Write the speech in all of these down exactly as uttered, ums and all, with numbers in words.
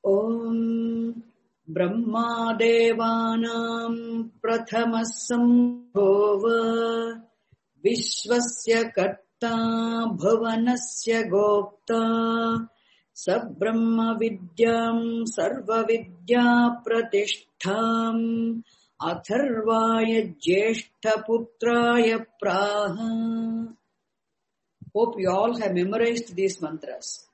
Om Brahmadevanam Prathamah Sambhova Vishwasya Karta Bhuvanasya Gopta Sabrahma Vidyam Sarva Vidya Pratishtham Atharvaya Jyeshtha Putraya Praha. Hope you all have memorized these mantras.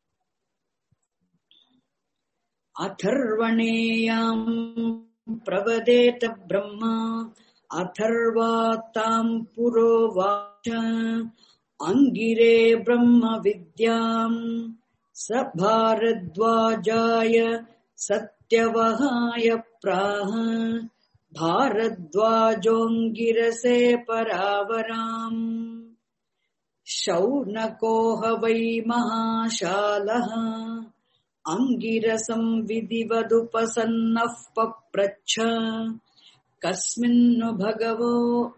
Atharvaneyam pravadeta brahma atharvatam purovacha angire brahma vidyam sabharadvajaya satyavahaya praha bharadvajongirase paravaram shaunako havai mahashalaha Angirasam vidivadupasannah papracha kasminnu bhagavo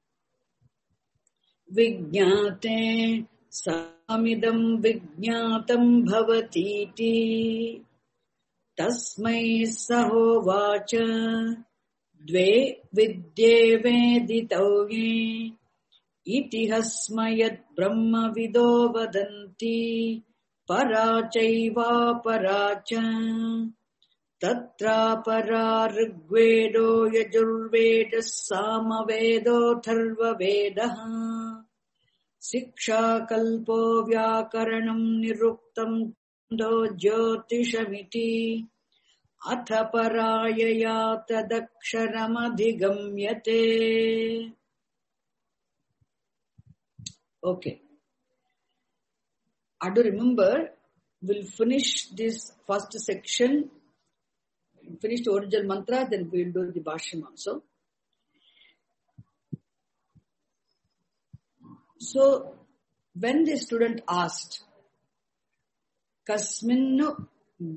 vijñāte samidam vijñātam bhavatiti tasmai sahovacha dve vidye veditavye itihasmayat brahma vido vadanti Parachaiva paracha tatra para rigvedo yajurveda samavedo tharvavedaha siksha kalpo vyakaranam niruktam do jyotishamiti atha parayaya tadaksharam Okay. I do remember, we'll finish this first section, finish the original mantra, then we'll do the Bhashyam also. So, when the student asked, Kasminnu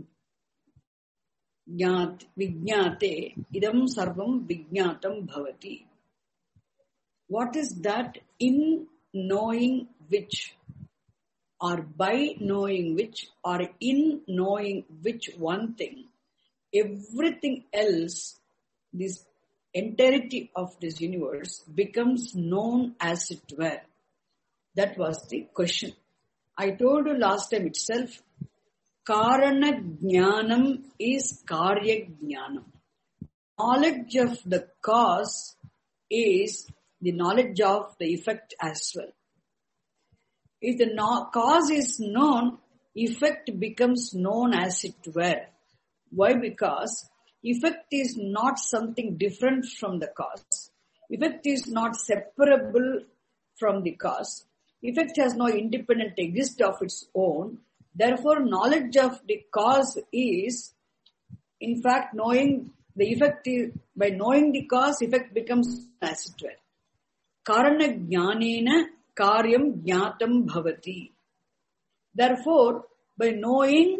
vijñāte idam sarvam vijñātam bhavati. What is that in knowing which? Or by knowing which, or in knowing which one thing, everything else, this entirety of this universe becomes known as it were. That was the question. I told you last time itself, Karana Jnanam is Karya Jnanam. Knowledge of the cause is the knowledge of the effect as well. If the no- cause is known, effect becomes known as it were. Why? Because effect is not something different from the cause. Effect is not separable from the cause. Effect has no independent exist of its own. Therefore, knowledge of the cause is, in fact, knowing the effect is, by knowing the cause, effect becomes as it were. Karana jnanena Karyam jñātam bhavati. Therefore, by knowing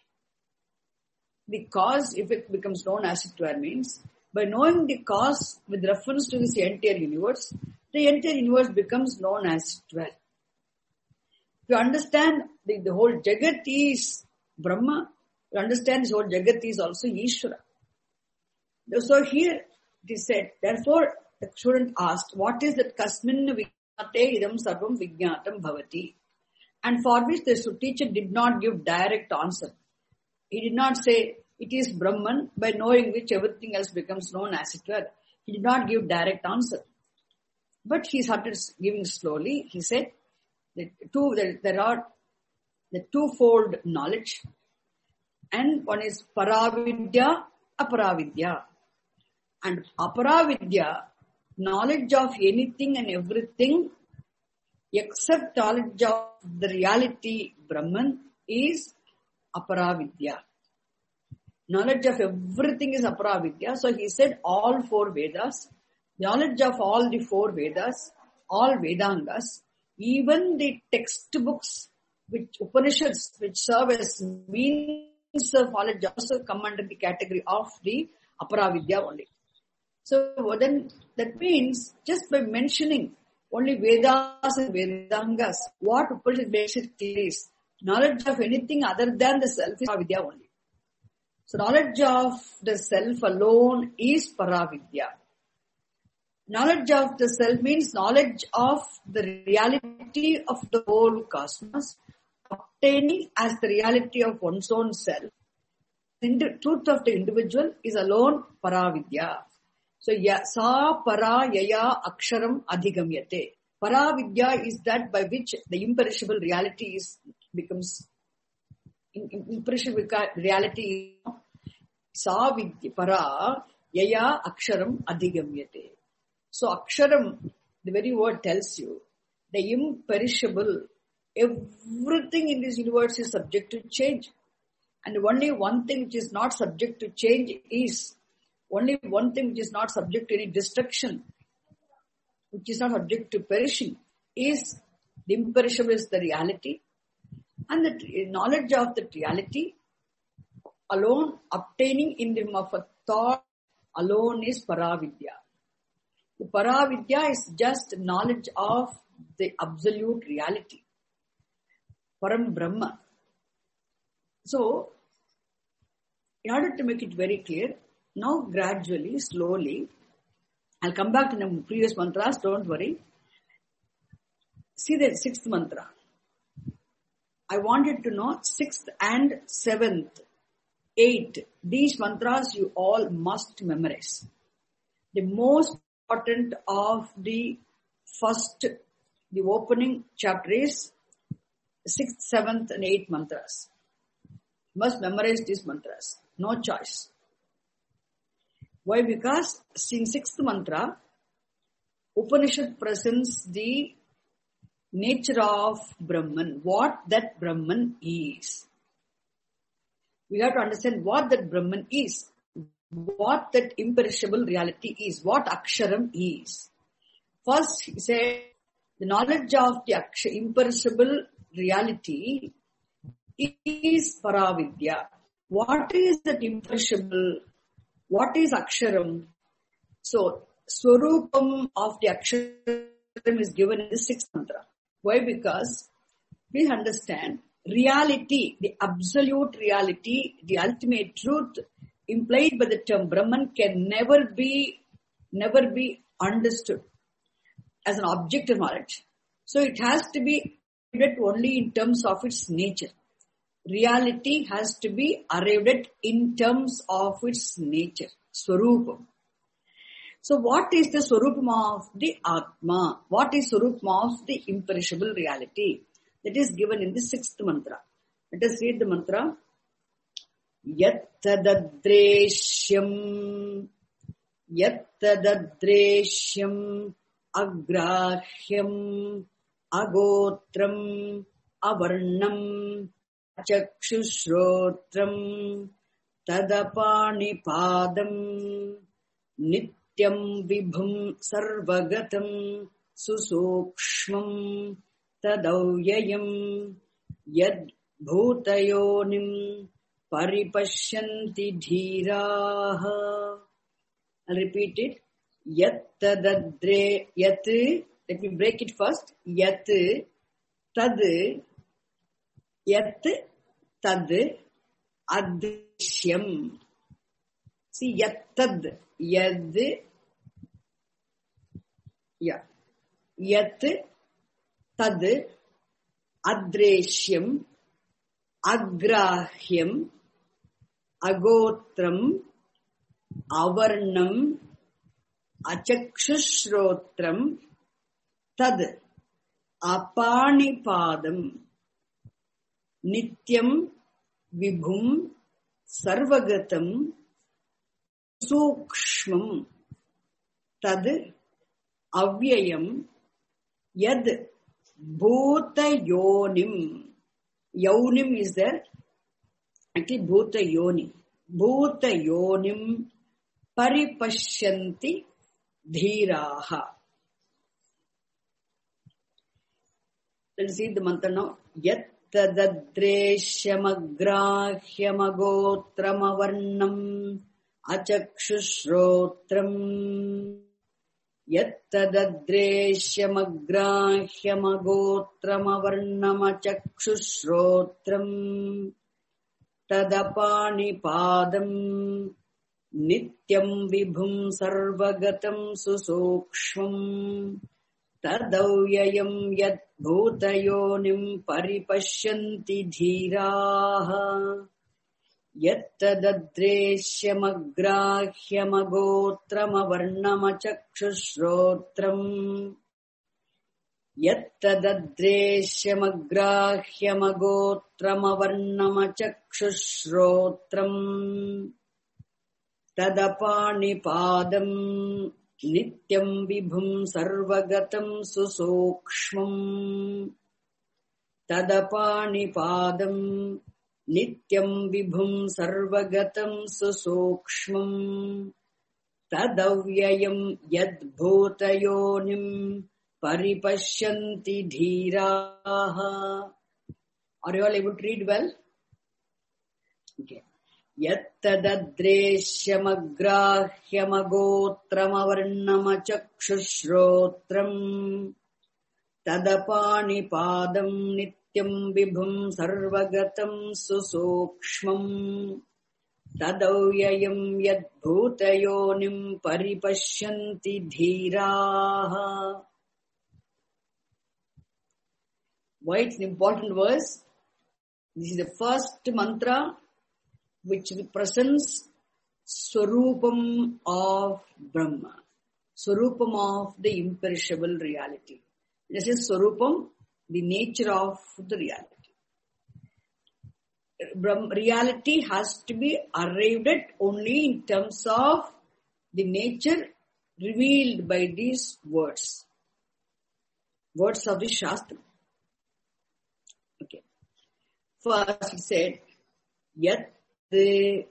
the cause, effect becomes known as it were means, by knowing the cause with reference to this entire universe, the entire universe becomes known as it were. If you understand the, the whole Jagat is Brahma, you understand this whole Jagat is also Ishvara. So here it is said, therefore the student asked, what is that Kasmin idam sarvam vijñātam bhavati, and for which the teacher did not give direct answer. He did not say it is Brahman, by knowing which everything else becomes known as it were. He did not give direct answer, but he started giving slowly. He said that two there, there are the twofold knowledge, and one is paravidya, aparavidya, and aparavidya, knowledge of anything and everything except knowledge of the reality Brahman is aparavidya. Knowledge of everything is aparavidya. So he said all four Vedas, knowledge of all the four Vedas, all Vedangas, even the textbooks, which Upanishads, which serve as means of knowledge, also come under the category of the aparavidya only. So then that means just by mentioning only Vedas and Vedangas, what Upanishad makes it clear is knowledge of anything other than the self is avidya only. So knowledge of the self alone is Paravidya. Knowledge of the self means knowledge of the reality of the whole cosmos, obtaining as the reality of one's own self. The truth of the individual is alone Paravidya. So, ya, sa para yaya aksharam adhigamyate. Paravidya is that by which the imperishable reality is becomes imperishable reality. Sa vidya para yaya aksharam adhigamyate. So, aksharam, the very word tells you the imperishable. Everything in this universe is subject to change. And only one thing which is not subject to change is, only one thing which is not subject to any destruction, which is not subject to perishing, is the imperishable is the reality. And the knowledge of that reality alone, obtaining in the form of a thought alone is Paravidya. The Paravidya is just knowledge of the absolute reality. Param Brahma. So, in order to make it very clear, now gradually, slowly, I'll come back to the previous mantras, don't worry. See the sixth mantra. I wanted to know sixth and seventh, eighth. These mantras you all must memorize. The most important of the first, the opening chapter is sixth, seventh and eighth mantras. Must memorize these mantras. No choice. Why? Because in sixth mantra, Upanishad presents the nature of Brahman, what that Brahman is. We have to understand what that Brahman is, what that imperishable reality is, what Aksharam is. First, he said, the knowledge of the Akshara, imperishable reality is Paravidya. What is that imperishable? What is Aksharam? So, Swarupam of the Aksharam is given in the sixth mantra. Why? Because we understand reality, the absolute reality, the ultimate truth implied by the term Brahman can never be, never be understood as an object of knowledge. So, it has to be arrived at only in terms of its nature. Reality has to be arrived at in terms of its nature, Swarupam. So what is the Swarupam of the Atma? What is Swarupam of the imperishable reality? That is given in the sixth mantra. Let us read the mantra. Yattadadreshyam Yattadadreshyam Agrahyam Agotram Avarnam Chakshushrotram Tadapanipadam Nityam Vibhum Sarvagatam Susukshmam Tadavyayam Yad Bhutayonim Paripashyanti Dhiraha. I'll repeat it. Yattadadre Yat. Let me break it first. Yat Tad Yat Tad Adrishyam. See, Yat Tad Yad. Yeah. Yat Tad Adreshyam Agrahyam Agotram Avarnam Achakshushrotram Tad Apanipadam Nityam Vibhum Sarvagatam Sukshmam Tad Avyayam Yad Bhuta Yonim. Yonim is there. Actually, Bhuta Yoni. Bhuta Yonim Paripashyanti Dhiraha. Let's see the mantra now. Yattadadreshyamagrahyamagotramavarnam achakshushrotram. Yattadadreshyamagrahyamagotramavarnam achakshushrotram. Tadapanipadam Nityam Vibhum Sarvagatam Susukshvam Tadavyayam Yad Bhutayonim Paripashyanti Dhiraha Yattadadreshyamagrahyamagotramavarnamachakshushrotram Yattadadreshyamagrahyamagotramavarnamachakshushrotram Tadapanipadam Nityam Vibhum Sarvagatam Susukshvam Tadapanipadam Nityam Vibhum Sarvagatam Susukshvam Tadavyayam Yadbhutayonim Paripashyanti Dhiraha. Are you all able to read well? Okay. Yattadadreshyamagrahyamagotramavarnamachakshushrotram Tadapanipadam Nityam Vibhum Sarvagatam Susukshvam Tadavyayam Yadbhutayonim Paripashyanti Dhiraha. Why it's an important verse? This is the first mantra which represents Swarupam of Brahma, Swarupam of the imperishable reality. This is Swarupam, the nature of the reality. Reality has to be arrived at only in terms of the nature revealed by these words. Words of the Shastra. Okay. First it said, Yat the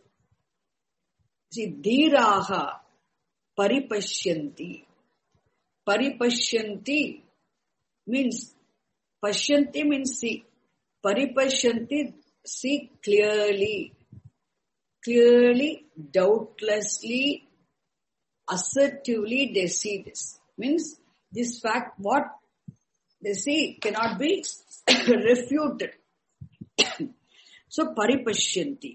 Dhiraha Paripashyanti. Paripashyanti means, Pashyanti means see. Paripashyanti, see clearly. Clearly, doubtlessly, assertively they see this. Means, this fact, what they see cannot be refuted. So, Paripashyanti.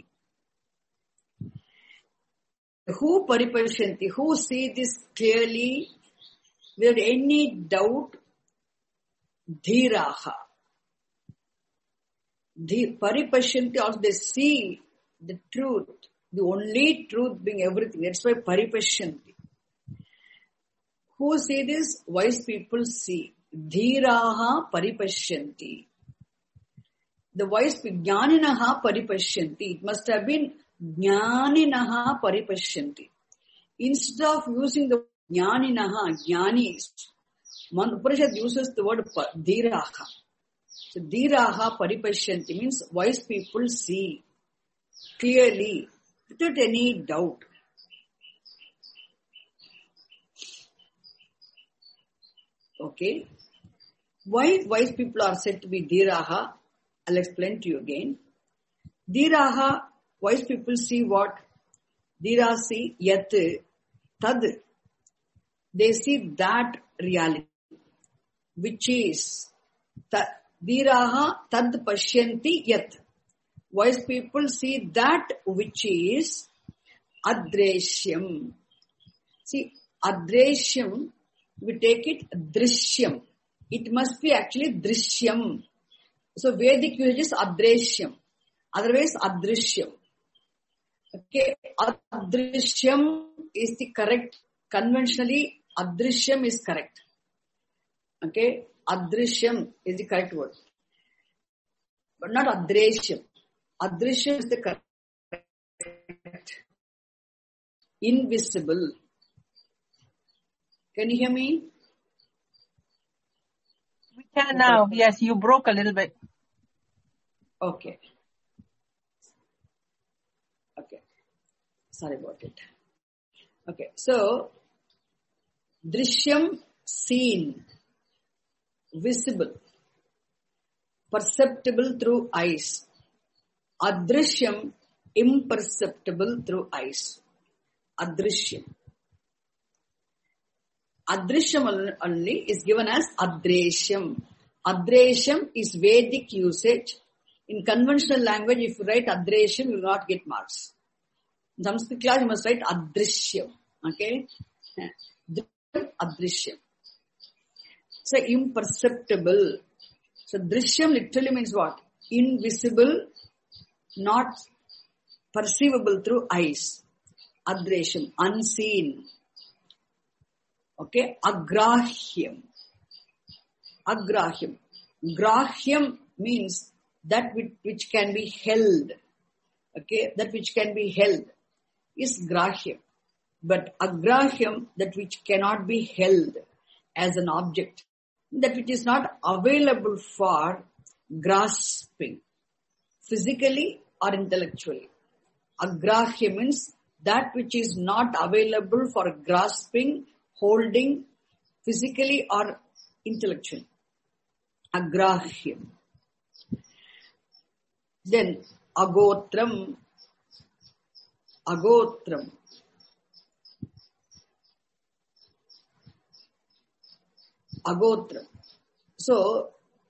Who Paripashyanti? Who see this clearly without any doubt? Dhiraha. The Paripashyanti also they see the truth, the only truth being everything. That's why Paripashyanti. Who see this? Wise people see. Dhiraha Paripashyanti. The wise people, Jnaninaha Paripashyanti. It must have been Jnaninaha Paripashyanti. Instead of using the Jnaninaha, Jnanis, Upanishad uses the word Dhiraha. So Dhiraha Paripashyanti means wise people see clearly, without any doubt. Okay. Why wise people are said to be Dhiraha? I'll explain to you again. Dhiraha, wise people see what? Dhira see yat, tad. They see that reality, which is tad. Dhiraha tad pashyanti yat. Wise people see that which is adreshyam. See, adreshyam, we take it drishyam. It must be actually drishyam. So Vedic usage is adreshyam. Otherwise adrishyam. Okay, adrishyam is the correct. Conventionally, adrishyam is correct. Okay, adrishyam is the correct word. But not adreshyam. Adrishyam is the correct. Invisible. Can you hear me? We can now. Yes, you broke a little bit. Okay. Okay. Sorry about it. Okay. So, Drishyam, seen, visible, perceptible through eyes. Adrishyam, imperceptible through eyes. Adrishyam. Adrishyam only is given as Adreshyam. Adreshyam is Vedic usage. In conventional language, if you write Adreshyam, you will not get marks. In Sanskrit class, you must write Adrishyam. Okay? Adrishyam. So, imperceptible. So, Drishyam literally means what? Invisible, not perceivable through eyes. Adreshyam, unseen. Okay? Agrahyam. Agrahyam. Grahyam means that which, which can be held. Okay? That which can be held is grahyam. But agrahyam, that which cannot be held as an object. That which is not available for grasping. Physically or intellectually. Agrahyam means that which is not available for grasping, holding, physically or intellectually. Agrahyam. Then, agotram. Agotram. Agotram. So,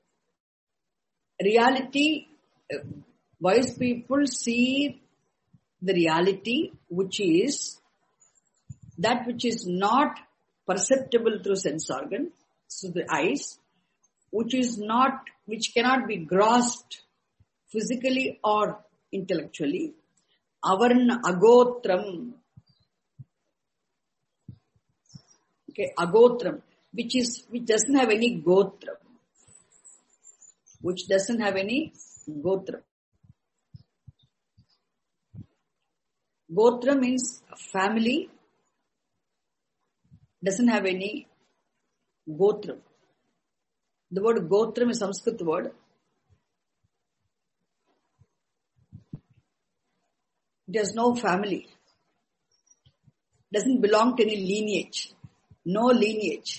reality, wise people see the reality which is that which is not perceptible through sense organ, so the eyes, which is not, which cannot be grasped physically or intellectually. Avarna agotram. Okay, agotram, which is, which doesn't have any gotram. Which doesn't have any gotram. Gotra means family, doesn't have any gotram. The word gotram is a Sanskrit word. It has no family. Doesn't belong to any lineage. No lineage.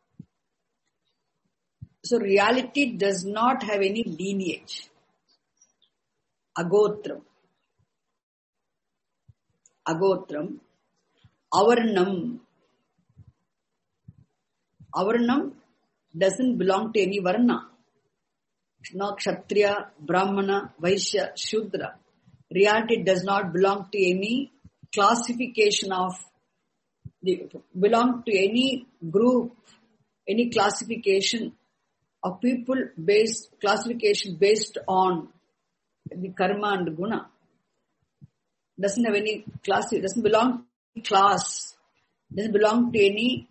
So reality does not have any lineage. Agotram. Agotram. Avarnam. Avarnam doesn't belong to any varna. No Kshatriya, Brahmana, Vaishya, Shudra. Reality does not belong to any classification of, belong to any group, any classification of people based, classification based on the karma and guna. Doesn't have any class, doesn't belong to class, doesn't belong to any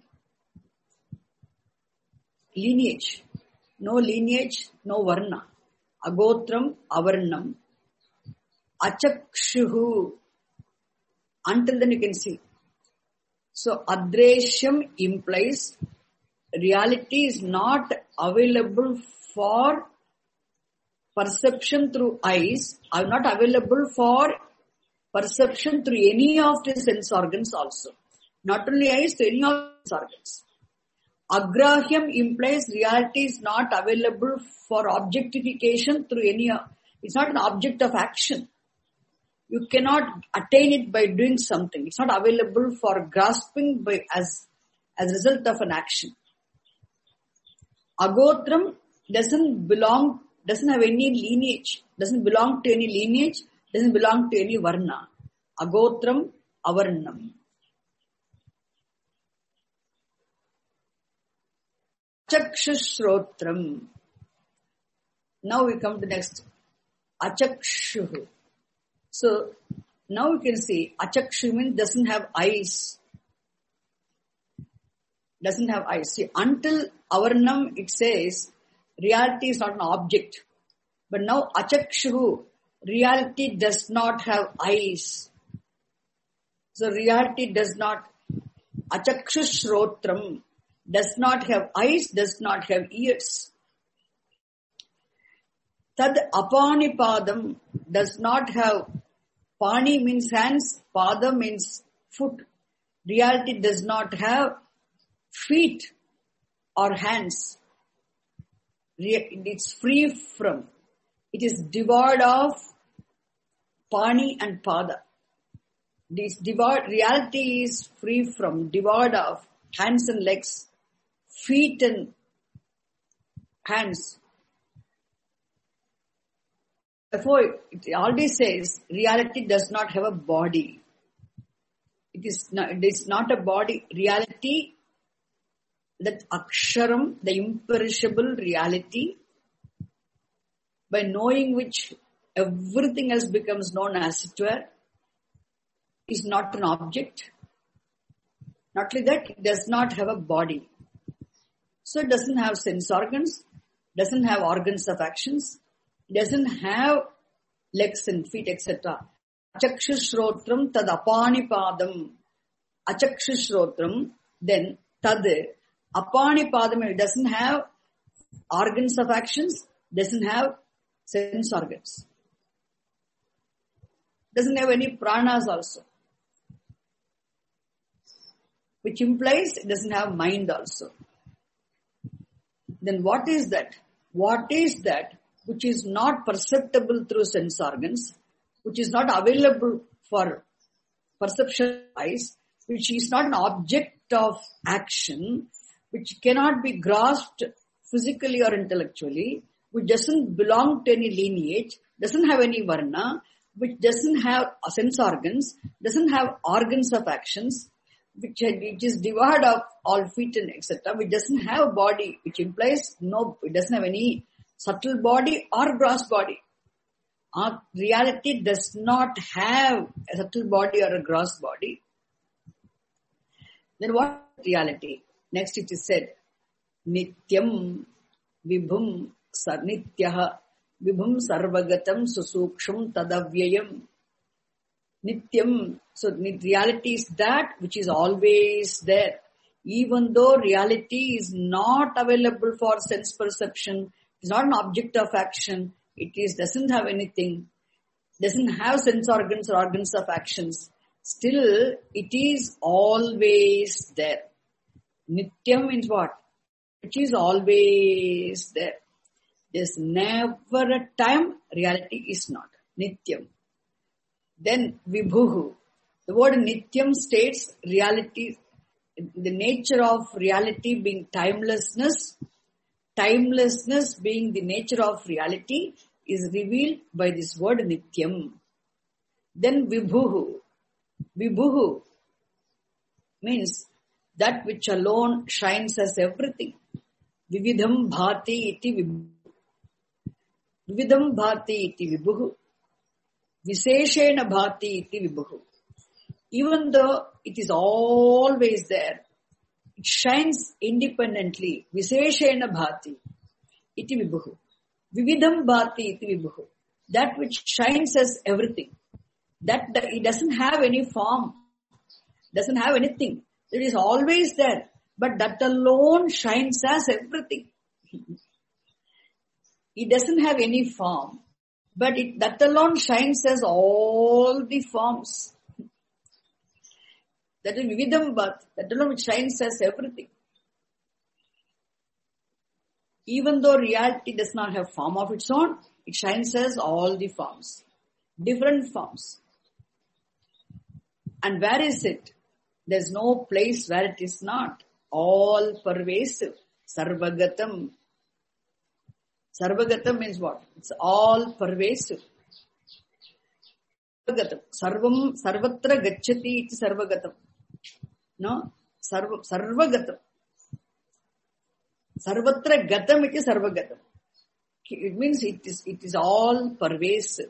lineage. No lineage, no varna. Agotram, avarnam. Achakshuhu. Until then you can see. So, adreshyam implies reality is not available for perception through eyes, are not available for perception through any of the sense organs also. Not only eyes, to any of the sense organs. Agrahyam implies reality is not available for objectification through any, it's not an object of action. You cannot attain it by doing something. It's not available for grasping by as, as a result of an action. Agotram doesn't belong, doesn't have any lineage, doesn't belong to any lineage, doesn't belong to any varna. Agotram, avarnam. Achakshushrotram. Now we come to next. Achakshuhu. So, now you can see, achakshu means doesn't have eyes. Doesn't have eyes. See, until avarnam it says, reality is not an object. But now achakshu, reality does not have eyes. So, reality does not, achakshushrotram, does not have eyes, does not have ears. Tad apanipadam does not have, pani means hands, pada means foot. Reality does not have feet or hands. It's free from, it is devoid of pani and pada. This devoid, reality is free from, devoid of hands and legs, feet and hands. Therefore, it already says reality does not have a body. It is not, it is not a body. Reality, that aksharam, the imperishable reality, by knowing which everything else becomes known as it were, is not an object. Not only that, it does not have a body. So it doesn't have sense organs, doesn't have organs of actions, doesn't have legs and feet, et cetera. Achakshushrotram tad apanipadam. Achakshushrotram, then tad apanipadam. It doesn't have organs of actions, doesn't have sense organs. Doesn't have any pranas also. Which implies it doesn't have mind also. Then what is that? What is that which is not perceptible through sense organs, which is not available for perception eyes, which is not an object of action, which cannot be grasped physically or intellectually, which doesn't belong to any lineage, doesn't have any varna, which doesn't have sense organs, doesn't have organs of actions, which, which is devoid of all feet and et cetera, which doesn't have a body, which implies no, it doesn't have any subtle body or gross body. Our reality does not have a subtle body or a gross body. Then what is reality? Next it is said, Nityam Vibhum Sarnityaha Vibhum Sarvagatam Susuksham Tadavyayam. Nityam. So reality is that which is always there. Even though reality is not available for sense perception, it's not an object of action, it is doesn't have anything, doesn't have sense organs or organs of actions, still it is always there. Nityam means what? It is always there. There's never a time reality is not. Nityam. Then Vibhuhu. The word Nityam states reality, the nature of reality being timelessness. Timelessness being the nature of reality is revealed by this word Nityam. Then Vibhuhu. Vibhuhu means that which alone shines as everything. Vividham bhati iti vibhuhu. Vividham bhati iti vibhuhu. Viseshena bhati iti vibhuhu. Even though it is always there, it shines independently. Viseshena bhati iti vibhuhu. Vividham bhati iti vibhuhu. That which shines as everything. That, that it doesn't have any form, doesn't have anything. It is always there, but that alone shines as everything. It doesn't have any form, but it, that alone shines as all the forms. That is Vividham Bhat, that alone which shines as everything. Even though reality does not have form of its own, it shines as all the forms, different forms. And where is it? There's no place where it is not. All pervasive. Sarvagatam. Sarvagatam means what? It's all pervasive. Sarvagatam. Sarvam, sarvatra gacchati iti sarvagatam. No? Sarva, sarvagatam. Sarvatra gatam iti sarvagatam. It means it is, it is all pervasive.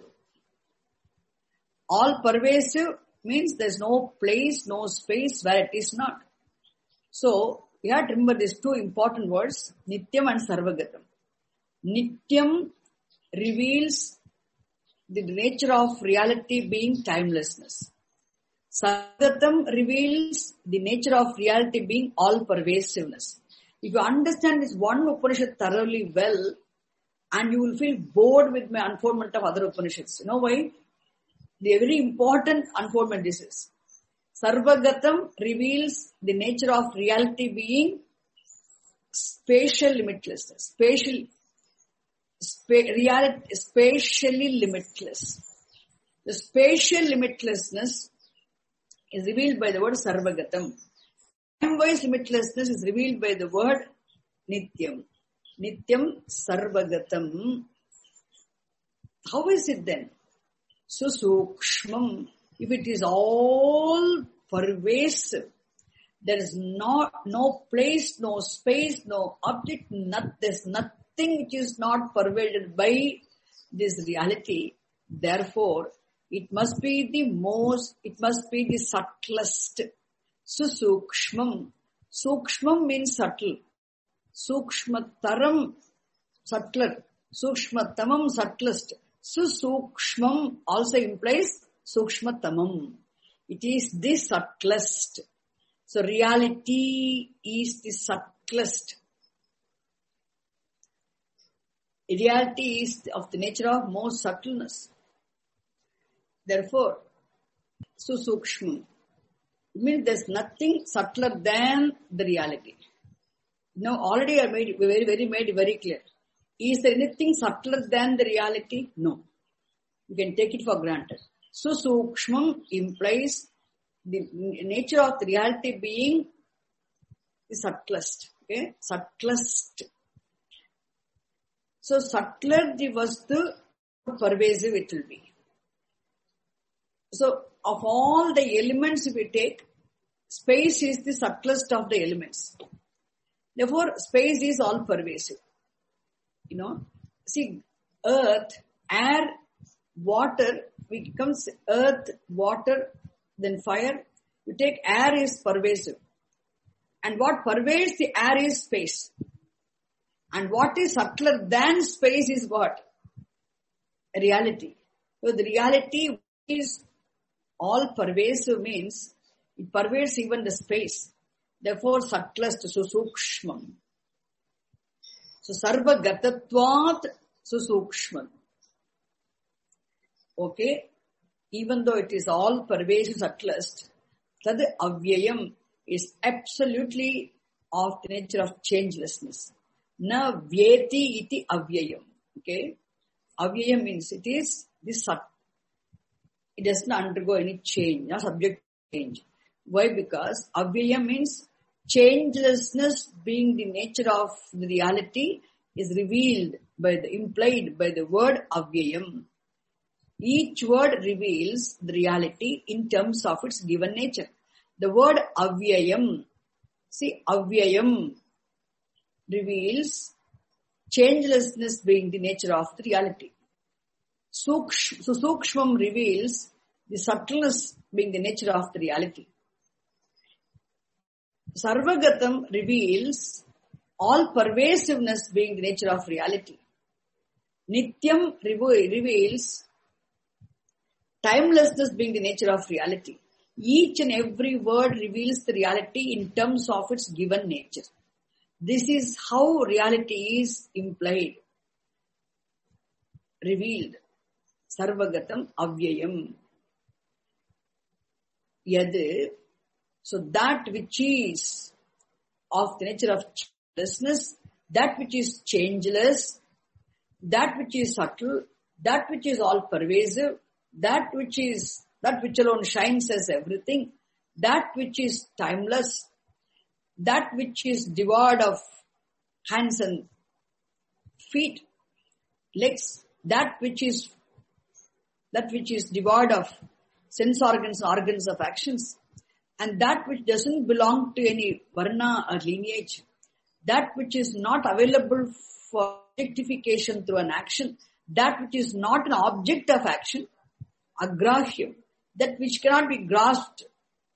All pervasive means there's no place, no space where it is not. So, you have to remember these two important words, Nityam and Sarvagatam. Nityam reveals the nature of reality being timelessness. Sarvagatam reveals the nature of reality being all-pervasiveness. If you understand this one Upanishad thoroughly well, and you will feel bored with my unfoldment of other Upanishads. You know why? The very important unfoldment this is. Sarvagatam reveals the nature of reality being spatial limitlessness. Spatial, spa, reality, spatially limitless. The spatial limitlessness is revealed by the word Sarvagatam. Time-wise limitlessness is revealed by the word Nityam. Nityam Sarvagatam. how is it then? So sukshmam, if it is all pervasive, there is not, no place, no space, no object, not, there's nothing which is not pervaded by this reality. Therefore, it must be the most, it must be the subtlest. So sukshmam. Sukshmam means subtle. Sukshmataram, subtler. Sukshmatamam, subtlest. So sukshmam also implies sukshmatamam. It is the subtlest. So reality is the subtlest. Reality is of the nature of most subtleness. Therefore, so sukshmam. It means there's nothing subtler than the reality. Now already I made very, very made very clear. Is there anything subtler than the reality? No. You can take it for granted. So sukshmam implies the nature of the reality being the subtlest. Okay? Subtlest. So subtler the vastu, pervasive it will be. So of all the elements we take, space is the subtlest of the elements. Therefore, space is all pervasive. You know, see, earth, air, water, becomes earth, water, then fire. You take air is pervasive. And what pervades the air is space. And what is subtler than space is what? Reality. So the reality is all pervasive means it pervades even the space. Therefore, subtlest, so sukshmam. So sarva gatatvat, so sukshmam. Okay, even though it is all pervasive, subtlest, tad avyayam is absolutely of the nature of changelessness. Na vyeti iti avyayam. Okay, avyayam means it is this subtle. It does not undergo any change, not subject to change. Why? Because avyayam means changelessness being the nature of the reality is revealed by the, implied by the word avyayam. Each word reveals the reality in terms of its given nature. The word avyayam, see avyayam reveals changelessness being the nature of the reality. Suksh, so sukshmam reveals the subtleness being the nature of the reality. Sarvagatam reveals all pervasiveness being the nature of reality. Nityam reveals timelessness being the nature of reality. Each and every word reveals the reality in terms of its given nature. This is how reality is implied, revealed. Sarvagatam avyayam. Yad. So that which is of the nature of changelessness, that which is changeless, that which is subtle, that which is all pervasive, that which is, that which alone shines as everything, that which is timeless, that which is devoid of hands and feet, legs, that which is, that which is devoid of sense organs, organs of actions, and that which doesn't belong to any varna or lineage, that which is not available for objectification through an action, that which is not an object of action, agrahyam, that which cannot be grasped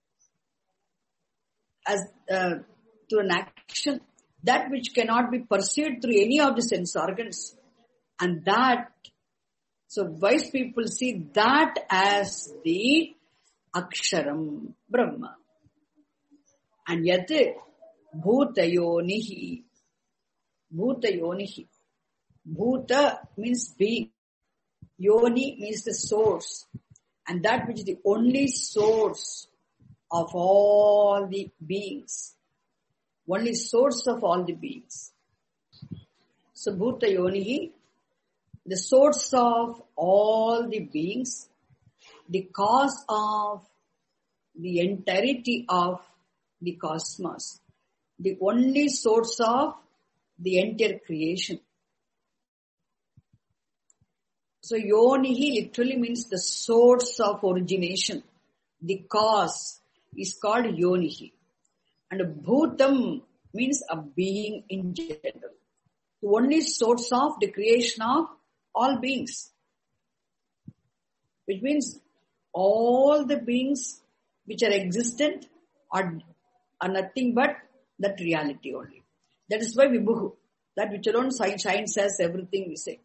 as uh, through an action, that which cannot be perceived through any of the sense organs, and that, so wise people see that as the Aksharam Brahma. And yet, Bhutayonihi. Bhutayonihi. Bhuta means being. Yoni means the source. And that which is the only source of all the beings. Only source of all the beings. So Bhutayonihi, the source of all the beings, the cause of the entirety of the cosmos, the only source of the entire creation. So yonihi literally means the source of origination. The cause is called yonihi. And bhutam means a being in general. The only source of the creation of all beings. Which means all the beings which are existent are, are nothing but that reality only. That is why vibhuhu, that which alone shines as everything we say.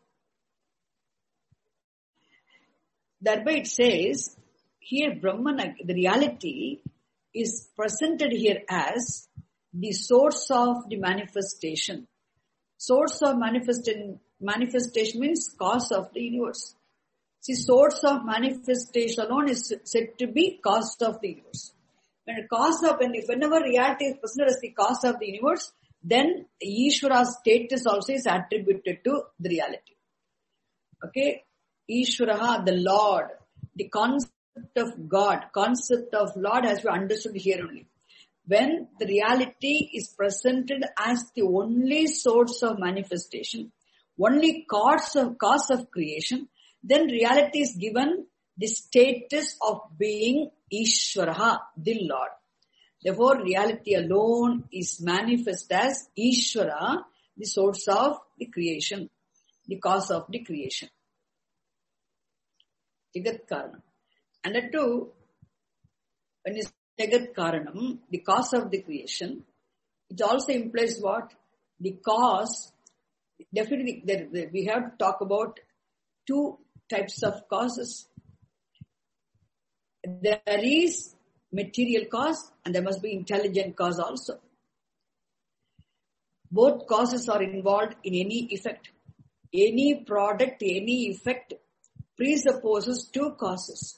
Thereby it says, here Brahman, the reality is presented here as the source of the manifestation. Source of manifestation, manifestation means cause of the universe. See, source of manifestation alone is said to be cause of the universe. When a cause of, and if whenever reality is presented as the cause of the universe, then Ishvara's status also is attributed to the reality. Okay? Ishvaraha, the Lord, the concept of God, concept of Lord has been understood here only. When the reality is presented as the only source of manifestation, only cause of, cause of creation, then reality is given the status of being Ishvaraha, the Lord. Therefore, reality alone is manifest as Ishvara, the source of the creation, the cause of the creation. Jagat Karanam. And that too, when you say Jagat Karanam, the cause of the creation, it also implies what? The cause, definitely there, there, we have to talk about two types of causes. There is material cause and there must be intelligent cause also. Both causes are involved in any effect. Any product, any effect presupposes two causes.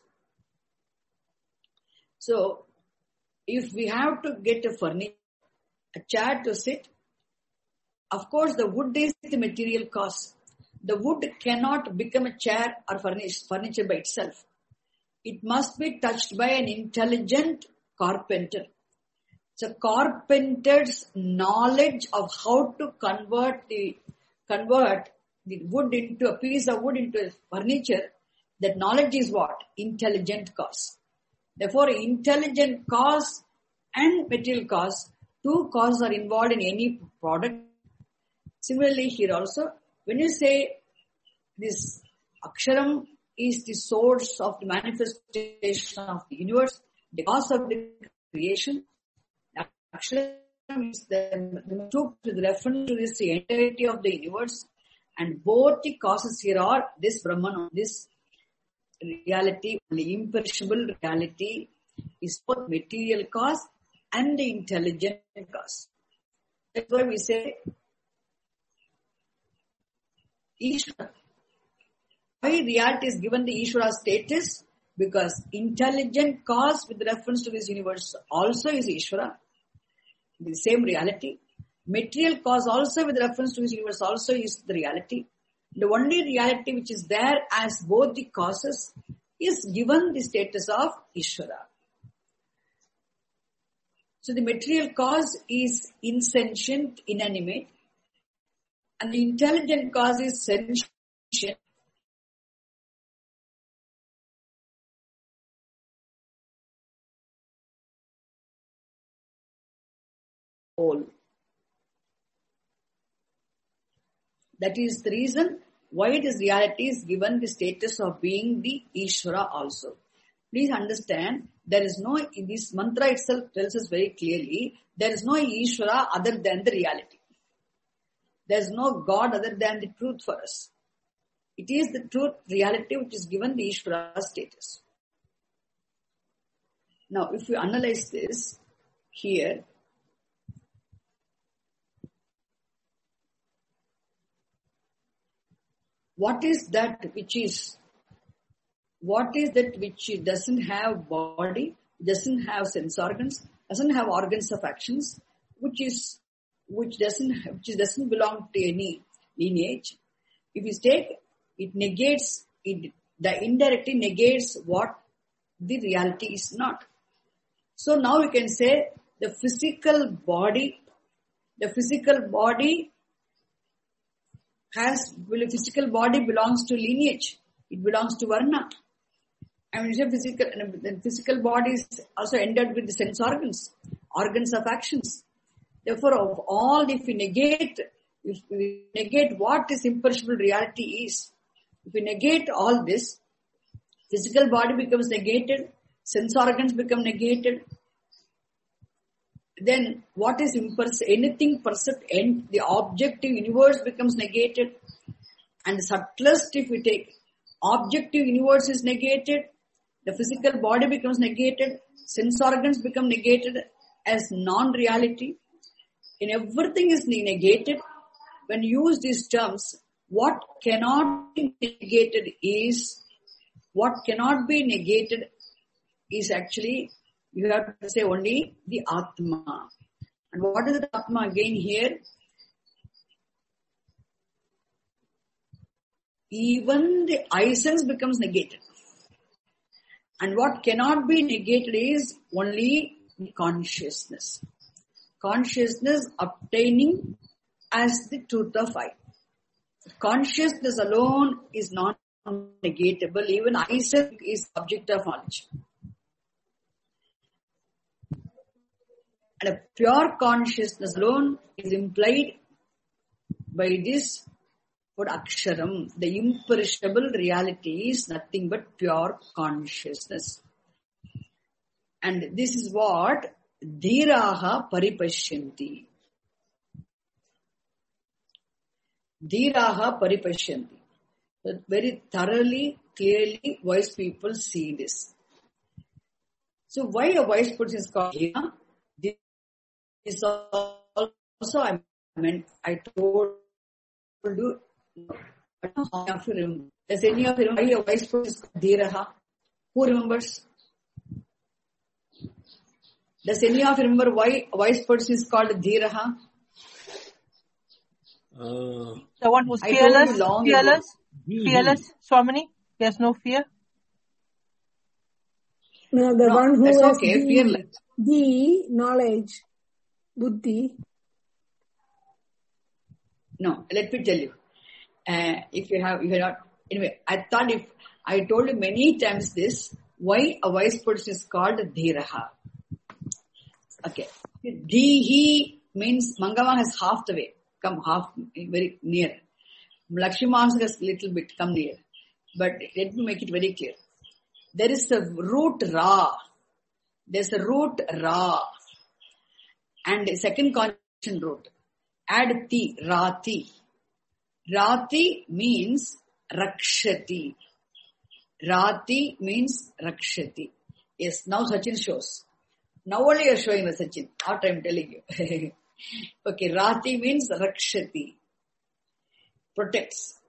So, if we have to get a furniture, a chair to sit, of course the wood is the material cause. The wood cannot become a chair or furniture by itself. It must be touched by an intelligent carpenter. So carpenter's knowledge of how to convert the convert the wood into a piece of wood into a furniture, that knowledge is what? Intelligent cause. Therefore, intelligent cause and material cause, two causes are involved in any product. Similarly, here also, when you say this Aksharam is the source of the manifestation of the universe, the cause of the creation, Aksharam is the, the two with reference to this, the entirety of the universe, and both the causes here are this Brahman, this reality, the imperishable reality is both material cause and the intelligent cause. That's why we say Ishvara. Why reality is given the Ishvara status? Because intelligent cause with reference to this universe also is Ishvara, the same reality. Material cause also with reference to this universe also is the reality. The only reality which is there as both the causes is given the status of Ishvara. So the material cause is insentient, inanimate, and the intelligent cause is sentient. All. That is the reason why this reality is given the status of being the Ishvara also. Please understand, there is no, this mantra itself tells us very clearly, there is no Ishvara other than the reality. There is no God other than the truth for us. It is the truth, reality which is given the Ishvara status. Now, if you analyze this here, what is that which is, what is that which doesn't have body, doesn't have sense organs, doesn't have organs of actions, which is, which doesn't, which doesn't belong to any lineage. If you take, it negates, it, the indirectly negates what the reality is not. So now we can say the physical body, the physical body has, well, physical body belongs to lineage. It belongs to Varna. I mean, physical, the physical body is also endowed with the sense organs, organs of actions. Therefore, of all, if we negate, if we negate what this imperishable reality is, if we negate all this, physical body becomes negated, sense organs become negated, then what is imperceptible, anything perceived, and the objective universe becomes negated, and the subtlest, if we take, objective universe is negated, the physical body becomes negated, sense organs become negated as non-reality, and everything is negated. When you use these terms, what cannot be negated is, what cannot be negated is actually, you have to say only the Atma. And what is the Atma again here? Even the essence becomes negated. And what cannot be negated is only the consciousness. Consciousness obtaining as the truth of I. Consciousness alone is not negatable. Even I self is object of knowledge. And a pure consciousness alone is implied by this word Aksharam. The imperishable reality is nothing but pure consciousness. And this is what Dhiraha Paripashyanti. Dhiraha Paripashyanti. So very thoroughly, clearly, wise people see this. So why a wise person is called Dhira? This is also, I meant, I told you, I don't know how you remember. Does any of you remember why a wise person is called Dhiraha? Who remembers? Does any of you remember why a wise person is called Dhiraha? Uh, the one who's fearless, fearless, ago. fearless, Swamini, he has no fear. No, the no, one who has okay, the, fearless. the knowledge, buddhi. No, let me tell you. Uh, if you have, you have not, anyway, I thought if, I told you many times this, why a wise person is called Dhiraha. Okay. Dhihi means Mangama has half the way. Come half, very near. Lakshmi has little bit come near. But let me make it very clear. There is a root Ra. There's a root Ra. And a second conjunction root. Add Ti, Rati. Rati means Rakshati. Rati means Rakshati. Yes, now Sachin shows. Now only you are showing the Sachin. What I am telling you. Okay, Rati means Rakshati. Protects.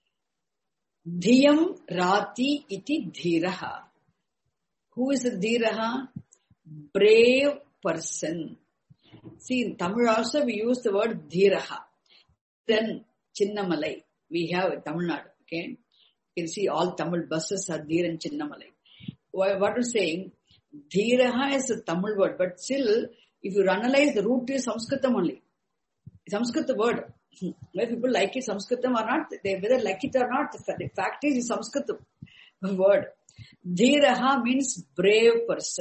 Dhiyam Rati iti Dhiraha. Who is a Dhiraha? Brave person. See, in Tamil also we use the word Dhiraha. Then Chinnamalai. We have in Tamil Nadu. Okay. You can see all Tamil buses are Dhir and Chinnamalai. What is saying? Dhiraha is a Tamil word, but still, if you analyze, the root is Sanskritam only. Sanskrit word. Whether people like it Sanskritam or not, they whether like it or not, the fact is it's Sanskrit word. Dhiraha means brave person.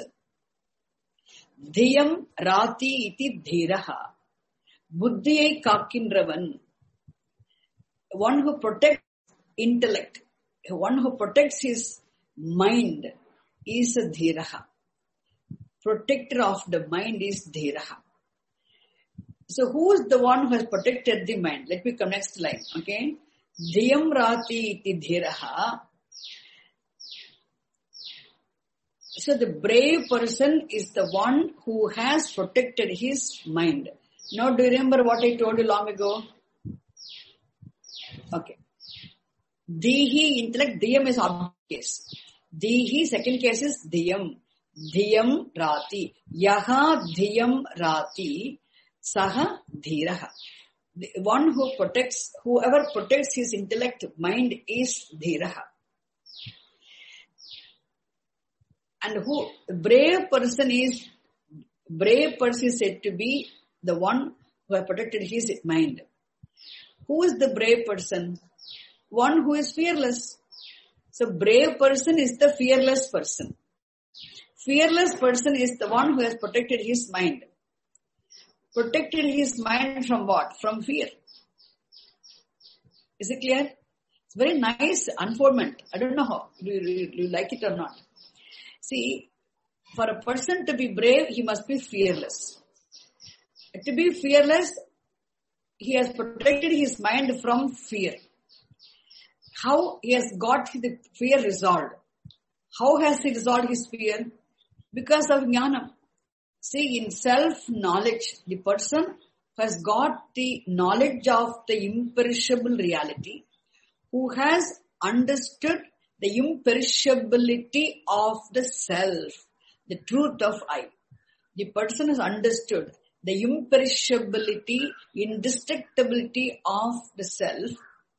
Dhiyam Rati iti Dhiraha. Buddhiyai Kakindravan. One who protects intellect, one who protects his mind is a Dhiraha. Protector of the mind is Dhiraha. So who is the one who has protected the mind? Let me come next line, okay? Dhiyam Rati iti Dhiraha. So the brave person is the one who has protected his mind. Now do you remember what I told you long ago? Okay. Dhihi, intellect, Dhiyam is object case. Dhihi, second case is Dhiyam. Dhiyam Rati. Yaha Dhiyam Rati. Saha Dhiraha. The one who protects, whoever protects his intellect, mind is Dhiraha. And who, brave person is, brave person is said to be the one who has protected his mind. Who is the brave person? One who is fearless. So brave person is the fearless person. Fearless person is the one who has protected his mind. Protected his mind from what? From fear. Is it clear? It's very nice unfoldment. I don't know how. Do you, do you, do you like it or not? See, for a person to be brave, he must be fearless. To be fearless, he has protected his mind from fear. How he has got the fear resolved? How has he resolved his fear? Because of jnana. See, in self-knowledge, the person who has got the knowledge of the imperishable reality, who has understood the imperishability of the self, the truth of I. The person has understood the imperishability, indestructibility of the self.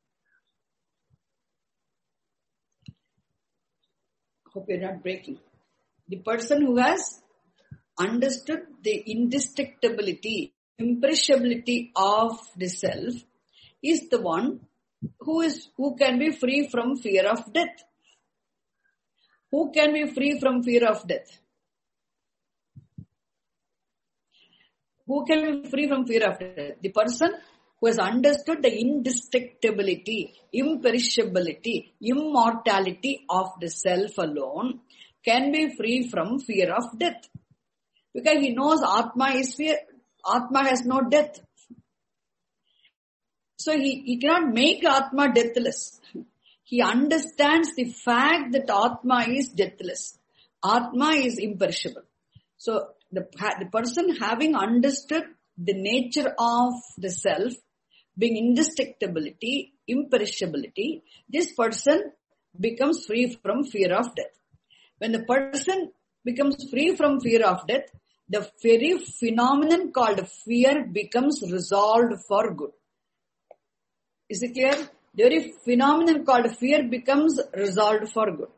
Hope you're not breaking. The person who has understood the indestructibility, imperishability of the self is the one who is who can be free from fear of death. Who can be free from fear of death? Who can be free from fear of death? The person who has understood the indestructibility, imperishability, immortality of the self alone can be free from fear of death. Because he knows Atma is fear, Atma has no death. So he, he cannot make Atma deathless. He understands the fact that Atma is deathless. Atma is imperishable. So the, the person having understood the nature of the self, being indestructibility, imperishability, this person becomes free from fear of death. When the person becomes free from fear of death, the very phenomenon called fear becomes resolved for good. Is it clear? The very phenomenon called fear becomes resolved for good.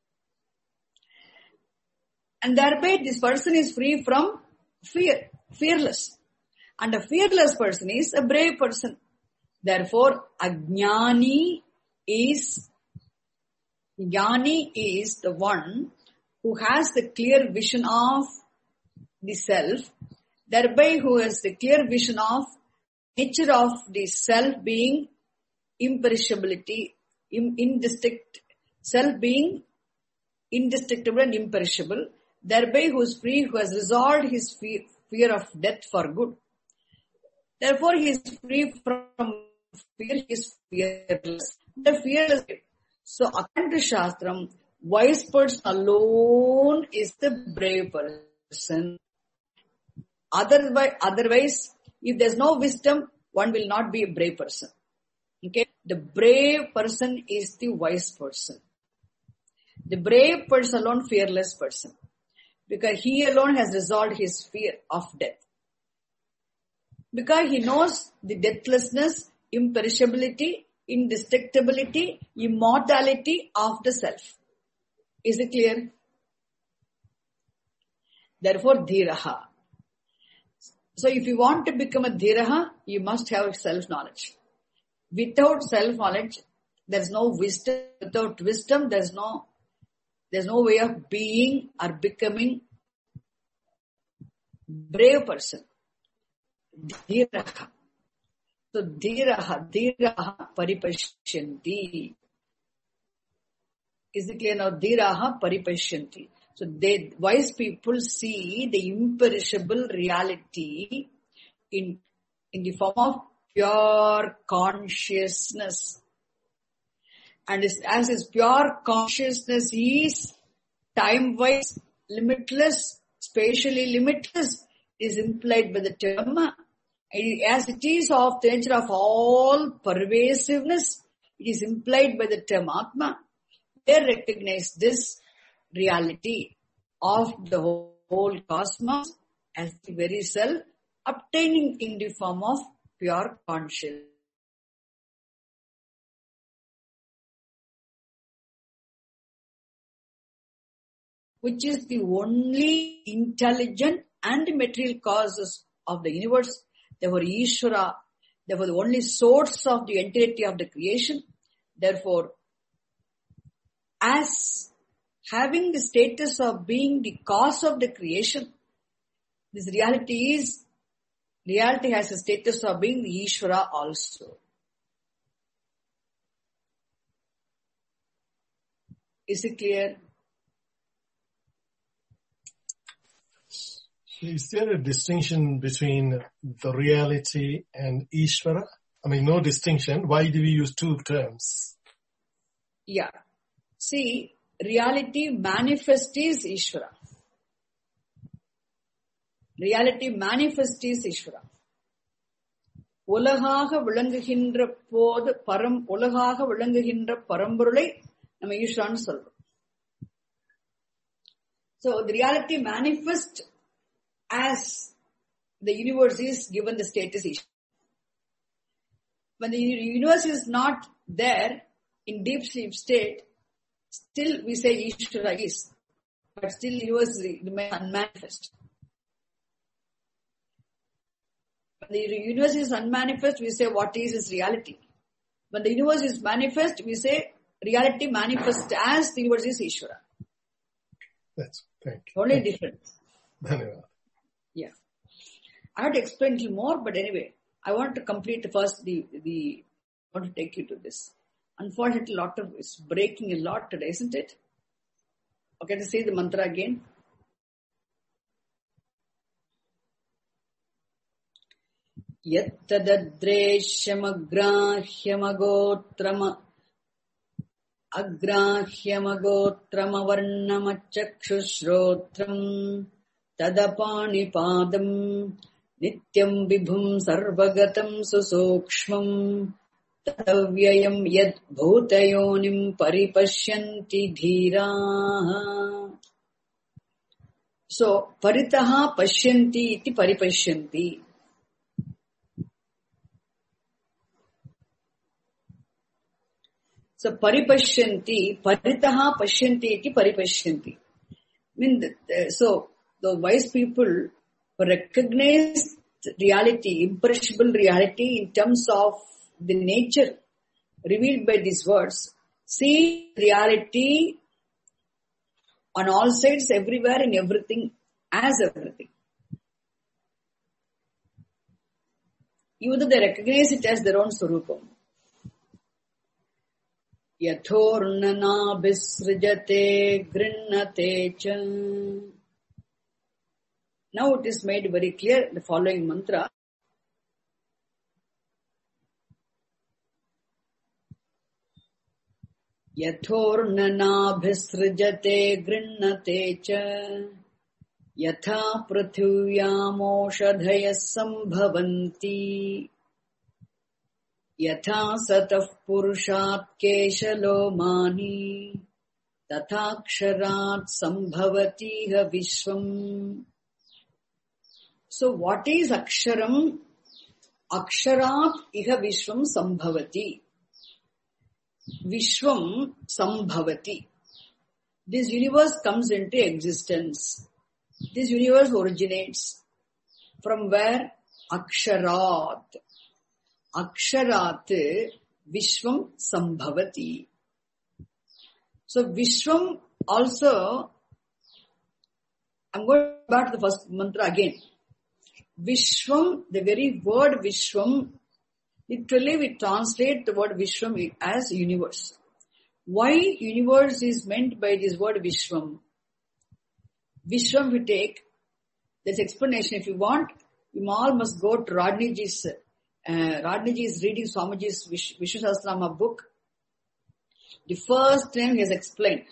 And thereby this person is free from fear, fearless. And a fearless person is a brave person. Therefore, Ajnani is, Jnani is the one who has the clear vision of the self, thereby who has the clear vision of nature of the self being imperishability, indestructible, self being indestructible and imperishable, thereby who is free, who has resolved his fear, fear of death for good. Therefore, he is free from fear, he is fearless. The fearless. So, according to Shastram, wise person alone is the brave person. Otherwise, otherwise, if there's no wisdom, one will not be a brave person. Okay? The brave person is the wise person. The brave person alone, fearless person. Because he alone has resolved his fear of death. Because he knows the deathlessness, imperishability, indestructibility, immortality of the self. Is it clear? Therefore, dhiraha. So if you want to become a dhiraha, you must have self-knowledge. Without self-knowledge, there's no wisdom. Without wisdom, there's no, there's no way of being or becoming brave person. Dhiraha. So dhiraha, dhiraha paripashyanti. Is it clear now? Dhiraha paripashyanti. So they, wise people see the imperishable reality in, in the form of pure consciousness. And as his pure consciousness is time-wise, limitless, spatially limitless, is implied by the term. As it is of the nature of all pervasiveness, it is implied by the term Atma. They recognize this reality of the whole, whole cosmos as the very self, obtaining in the form of pure consciousness. Which is the only intelligent and material causes of the universe. Therefore, Ishvara, therefore the only source of the entirety of the creation. Therefore, as having the status of being the cause of the creation. This reality is, reality has a status of being the Ishvara also. Is it clear? Is there a distinction between the reality and Ishvara? I mean, no distinction. Why do we use two terms? Yeah. See, reality manifest is Ishvara. Reality manifest is Ishvara. உலகாக விளங்குகின்ற போது பரம் உலகாக விளங்குகின்ற பரம்பொருளை நம்ம ஈஸ்வரான்னு சொல்றோம். So the reality manifest as the universe is given the status Ishvara. When the universe is not there in deep sleep state, still we say Ishvara is, but still universe remains unmanifest. When the universe is unmanifest, we say what is is reality. When the universe is manifest, we say reality manifest as the universe is Ishvara. That's thank you. Only thank difference. You. Yeah. I have to explain a little more, but anyway, I want to complete first the, the, I want to take you to this. Unfortunately, a lot of, it's breaking a lot today, isn't it? Okay, to say the mantra again. Yattadadreshyamagrahyamagotrama agrahyamagotramavarnamachakshushrotram tadapanipadam nityam vibhum sarvagatam susukshmam tadavyayam yad bhutayonim paripashyanti dhiraha. So, paritaha pashyanti iti paripashyanti. So, paripashyanti, paritaha pashyanti iti paripashyanti. Mean that, uh, so, the wise people recognize reality, imperishable reality in terms of the nature revealed by these words. See reality on all sides, everywhere, in everything, as everything. Even though they recognize it as their own Swarupam. Yathornana bisrijate grinnate cha. Now it is made very clear, the following mantra. Yathornana bisrijate grinnate cha. Yatha prathuyamoshadhayas sambhavanti. Yatha sataf purushat keshalomani. Tatha ksharat sambhavati ha vishvam. So what is aksharam? Aksharat iha vishvam sambhavati. Vishvam sambhavati. This universe comes into existence. This universe originates from where? Aksharat. Aksharat Vishwam Sambhavati. So Vishwam also, I'm going back to the first mantra again. Vishwam, the very word Vishwam, literally we translate the word Vishwam as universe. Why universe is meant by this word Vishwam? Vishwam we take, there's explanation if you want, you all must go to Radniji's Uh, Radniji is reading Swamiji's Vish- Vishnu Sahasranama book. The first time he has explained.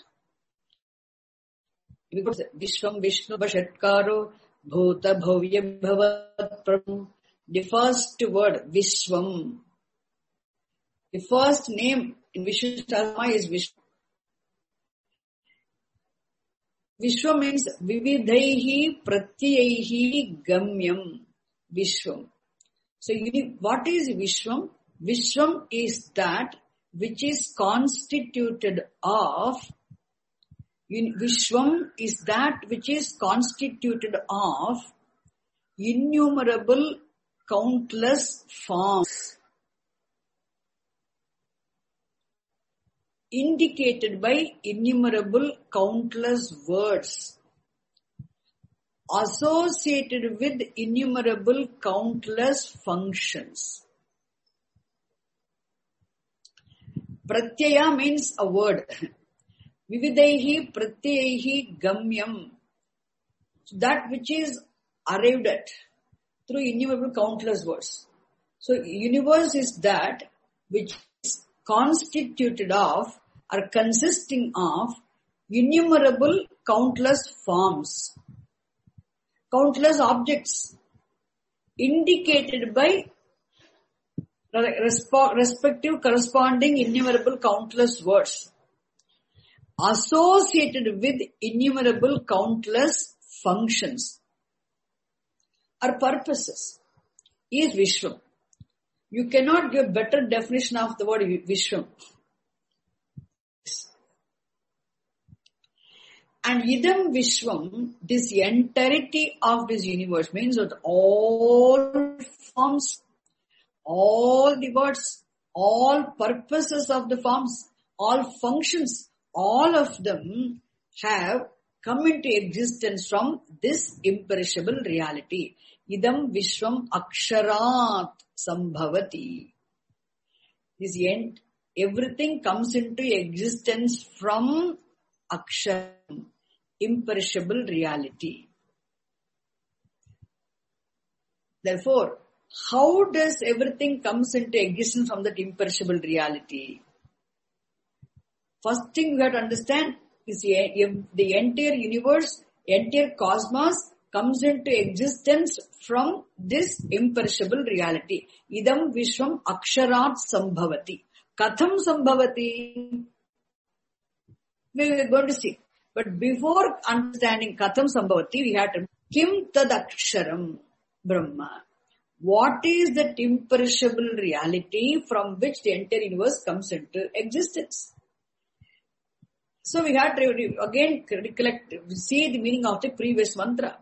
Vishwam Vishnu Vashatkaro Bhuta Bhavya Bhavat Prabhu. The first word, Vishwam. The first name in Vishnu Sahasranama is Vishnu. Vishwam means Vividhaihi Pratyaihi Gamyam. Vishwam. So, what is Vishwam? Vishwam is that which is constituted of, Vishwam is that which is constituted of innumerable, countless forms. indicated by innumerable countless words, associated with innumerable countless functions. Pratyaya means a word. Vividaihi pratyaihi gamyam. So that which is arrived at through innumerable countless words. So universe is that which is constituted of or consisting of innumerable countless forms, countless objects, indicated by respective corresponding innumerable countless words, associated with innumerable countless functions or purposes, is Vishwam. You cannot give a better definition of the word Vishwam. And Idam Vishwam, this entirety of this universe, means that all forms, all the words, all purposes of the forms, all functions, all of them have come into existence from this imperishable reality. Idam Vishwam Aksharat Sambhavati. This end, everything comes into existence from Aksharam, imperishable reality. Therefore, how does everything comes into existence from that imperishable reality? First thing we have to understand is the, the entire universe, entire cosmos comes into existence from this imperishable reality. Idam Vishwam Aksharat Sambhavati. Katham Sambhavati? We are going to see. But before understanding Katham Sambhavati, we have to Kim Tad Aksharam Brahma. What is that imperishable reality from which the entire universe comes into existence? So we have to again recollect, see the meaning of the previous mantra.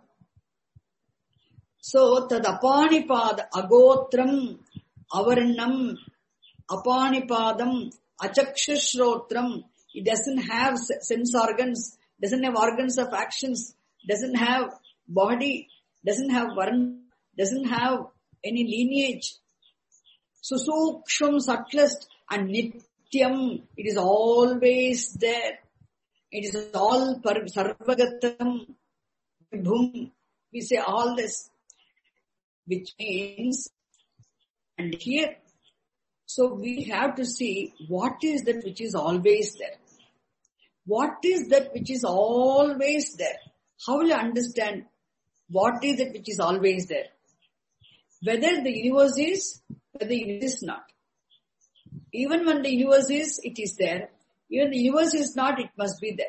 So, tad apanipada agotram avarnam apanipadam achakshashrotram. It doesn't have sense organs, doesn't have organs of actions, doesn't have body, doesn't have varna, doesn't have any lineage. Susuksham, subtlest, and nityam, it is always there. It is all sarvagatam, vibhum. We say all this, which means, and here, so we have to see what is that which is always there. What is that which is always there? How will you understand what is it which is always there? Whether the universe is, whether the universe is not. Even when the universe is, it is there. Even the universe is not, it must be there.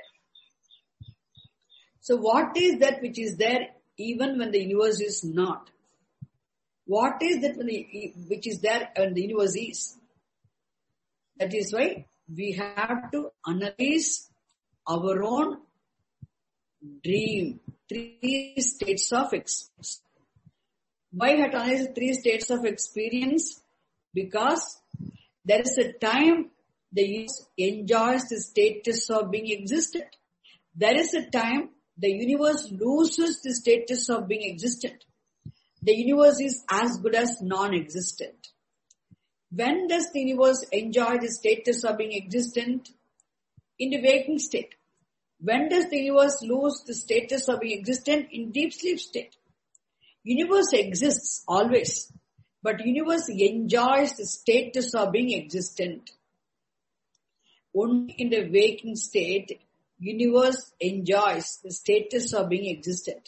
So what is that which is there even when the universe is not? What is that when the, which is there when the universe is? That is why we have to analyze our own dream, three states of experience. Why have to analyze three states of experience? Because there is a time the universe enjoys the status of being existent. There is a time the universe loses the status of being existent. The universe is as good as non-existent. When does the universe enjoy the status of being existent? In the waking state. When does the universe lose the status of being existent? In deep sleep state. Universe exists always, but universe enjoys the status of being existent. Only in the waking state, universe enjoys the status of being existent.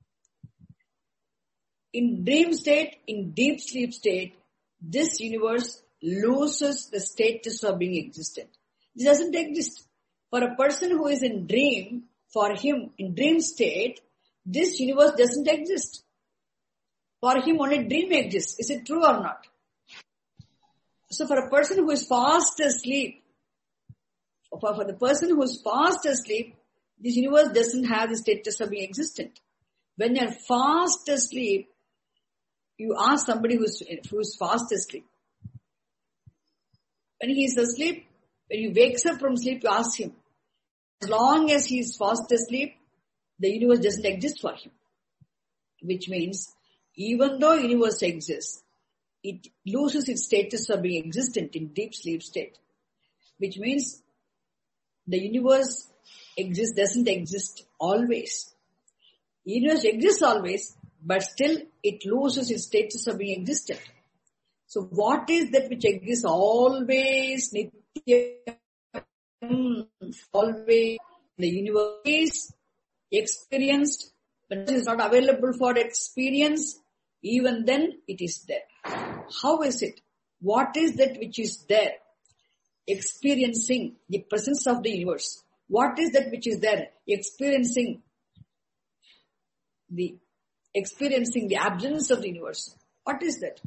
In dream state, in deep sleep state, this universe loses the status of being existent. This doesn't exist. For a person who is in dream, for him, in dream state, this universe doesn't exist. For him, only dream exists. Is it true or not? So for a person who is fast asleep, for, for the person who is fast asleep, this universe doesn't have the status of being existent. When you are fast asleep, you ask somebody who is, who is fast asleep. When he is asleep, When he wakes up from sleep, you ask him. As long as he is fast asleep, the universe doesn't exist for him. Which means, even though universe exists, it loses its status of being existent in deep sleep state. Which means, the universe exists, doesn't exist always. The universe exists always, but still it loses its status of being existent. So what is that which exists always, Nitya, always, the universe is experienced, but it is not available for experience, even then it is there. How is it? What is that which is there? Experiencing the presence of the universe. What is that which is there? Experiencing the, experiencing the absence of the universe. What is that?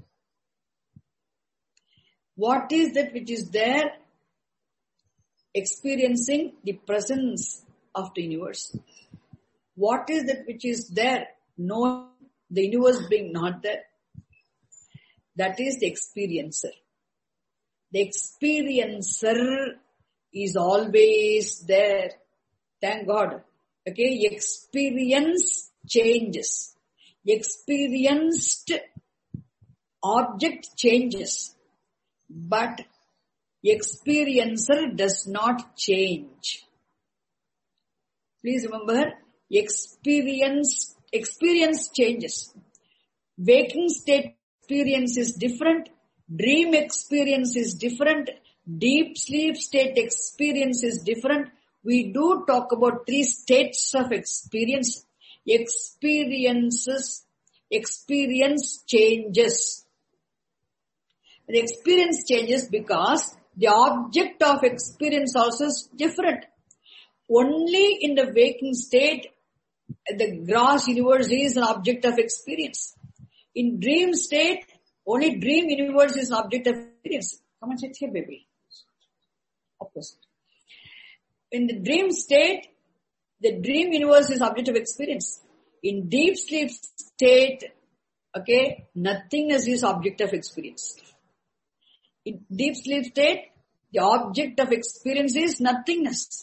What is that which is there? Experiencing the presence of the universe. What is that which is there? Knowing the universe being not there. That is the experiencer. The experiencer is always there. Thank God. Okay, experience changes. Experienced object changes. But experiencer does not change. Please remember, experience, experience changes. Waking state experience is different. Dream experience is different. Deep sleep state experience is different. We do talk about three states of experience. Experiences, experience changes. The experience changes because the object of experience also is different. Only in the waking state, the gross universe is an object of experience. In dream state, only dream universe is an object of experience. Come and sit here, baby. Opposite. In the dream state, the dream universe is object of experience. In deep sleep state, okay, nothingness is object of experience. In deep sleep state, the object of experience is nothingness.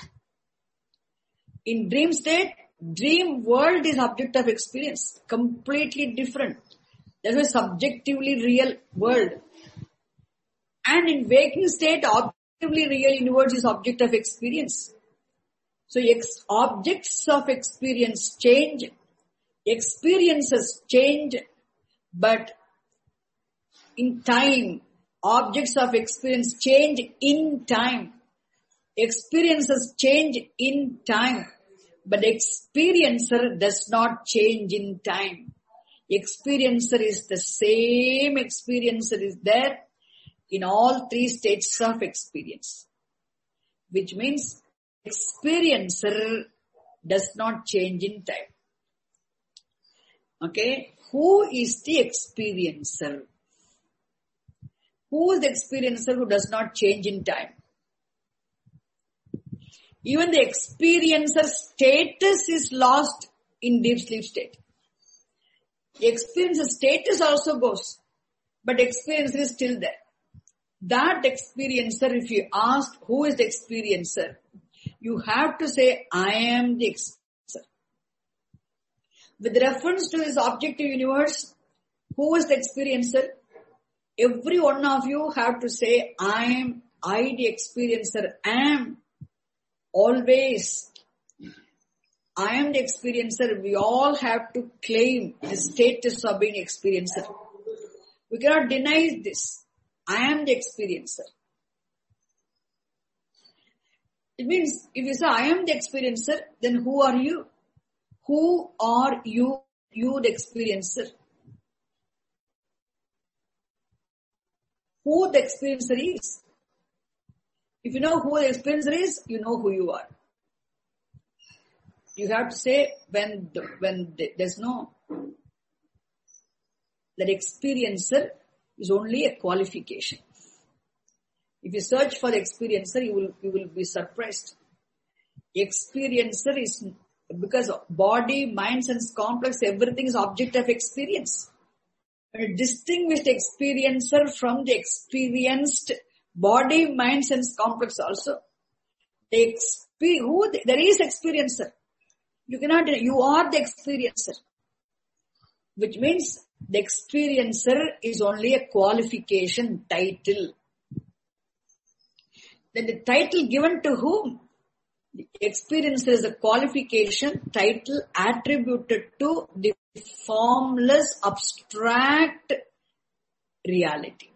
In dream state, dream world is object of experience. Completely different. That is a subjectively real world. And in waking state, objectively real universe is object of experience. So ex- objects of experience change, experiences change, but in time, objects of experience change in time. Experiences change in time, but experiencer does not change in time. Experiencer is the same experiencer is there in all three states of experience. Which means experiencer does not change in time. Okay, who is the experiencer? Who is the experiencer who does not change in time? Even the experiencer status is lost in deep sleep state. The experiencer status also goes, but experiencer is still there. That experiencer, if you ask who is the experiencer, you have to say, I am the experiencer. With reference to this objective universe, who is the experiencer? Every one of you have to say, I am, I the experiencer am, always. I am the experiencer. We all have to claim the status of being experiencer. We cannot deny this. I am the experiencer. It means, if you say, I am the experiencer, then who are you? Who are you, you the experiencer? Who the experiencer is? If you know who the experiencer is, you know who you are. You have to say, when the, when the, there's no, that experiencer is only a qualification. If you search for the experiencer, you will, you will be surprised. Experiencer is, because body, mind, sense complex, everything is object of experience. When you distinguish the experiencer from the experienced, Body, mind, sense complex also. They exp- who the, there is experiencer. You cannot, you are the experiencer. Which means the experiencer is only a qualification title. Then the title given to whom? The experiencer is a qualification title attributed to the formless abstract reality.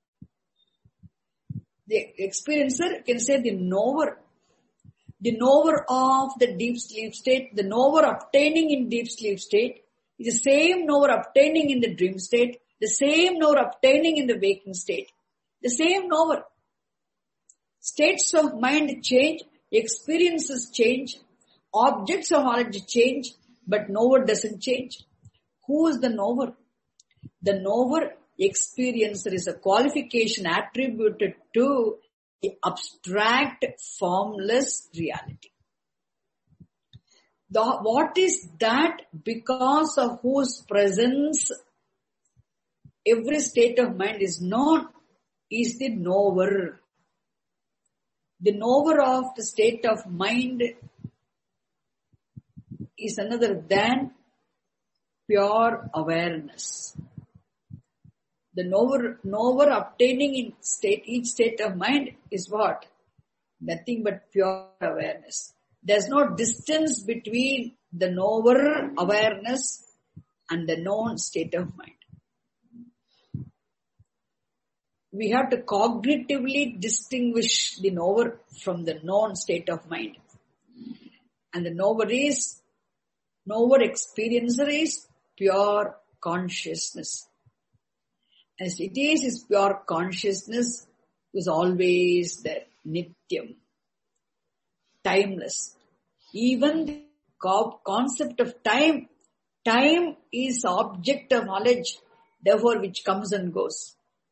The experiencer can say the knower. The knower of the deep sleep state, the knower obtaining in deep sleep state, is the same knower obtaining in the dream state, the same knower obtaining in the waking state, the same knower. States of mind change, experiences change, objects of knowledge change, but knower doesn't change. Who is the knower? The knower, experiencer, is a qualification attributed to the abstract, formless reality. The, what is that? Because of whose presence every state of mind is known, is the knower. The knower of the state of mind is another than pure awareness. The knower, knower obtaining in state, each state of mind is what? Nothing but pure awareness. There's no distance between the knower awareness and the known state of mind. We have to cognitively distinguish the knower from the known state of mind. And the knower is, knower experiencer is pure consciousness. As it is, is pure consciousness is always there, nityam, timeless. Even the concept of time, time is object of knowledge, therefore which comes and goes.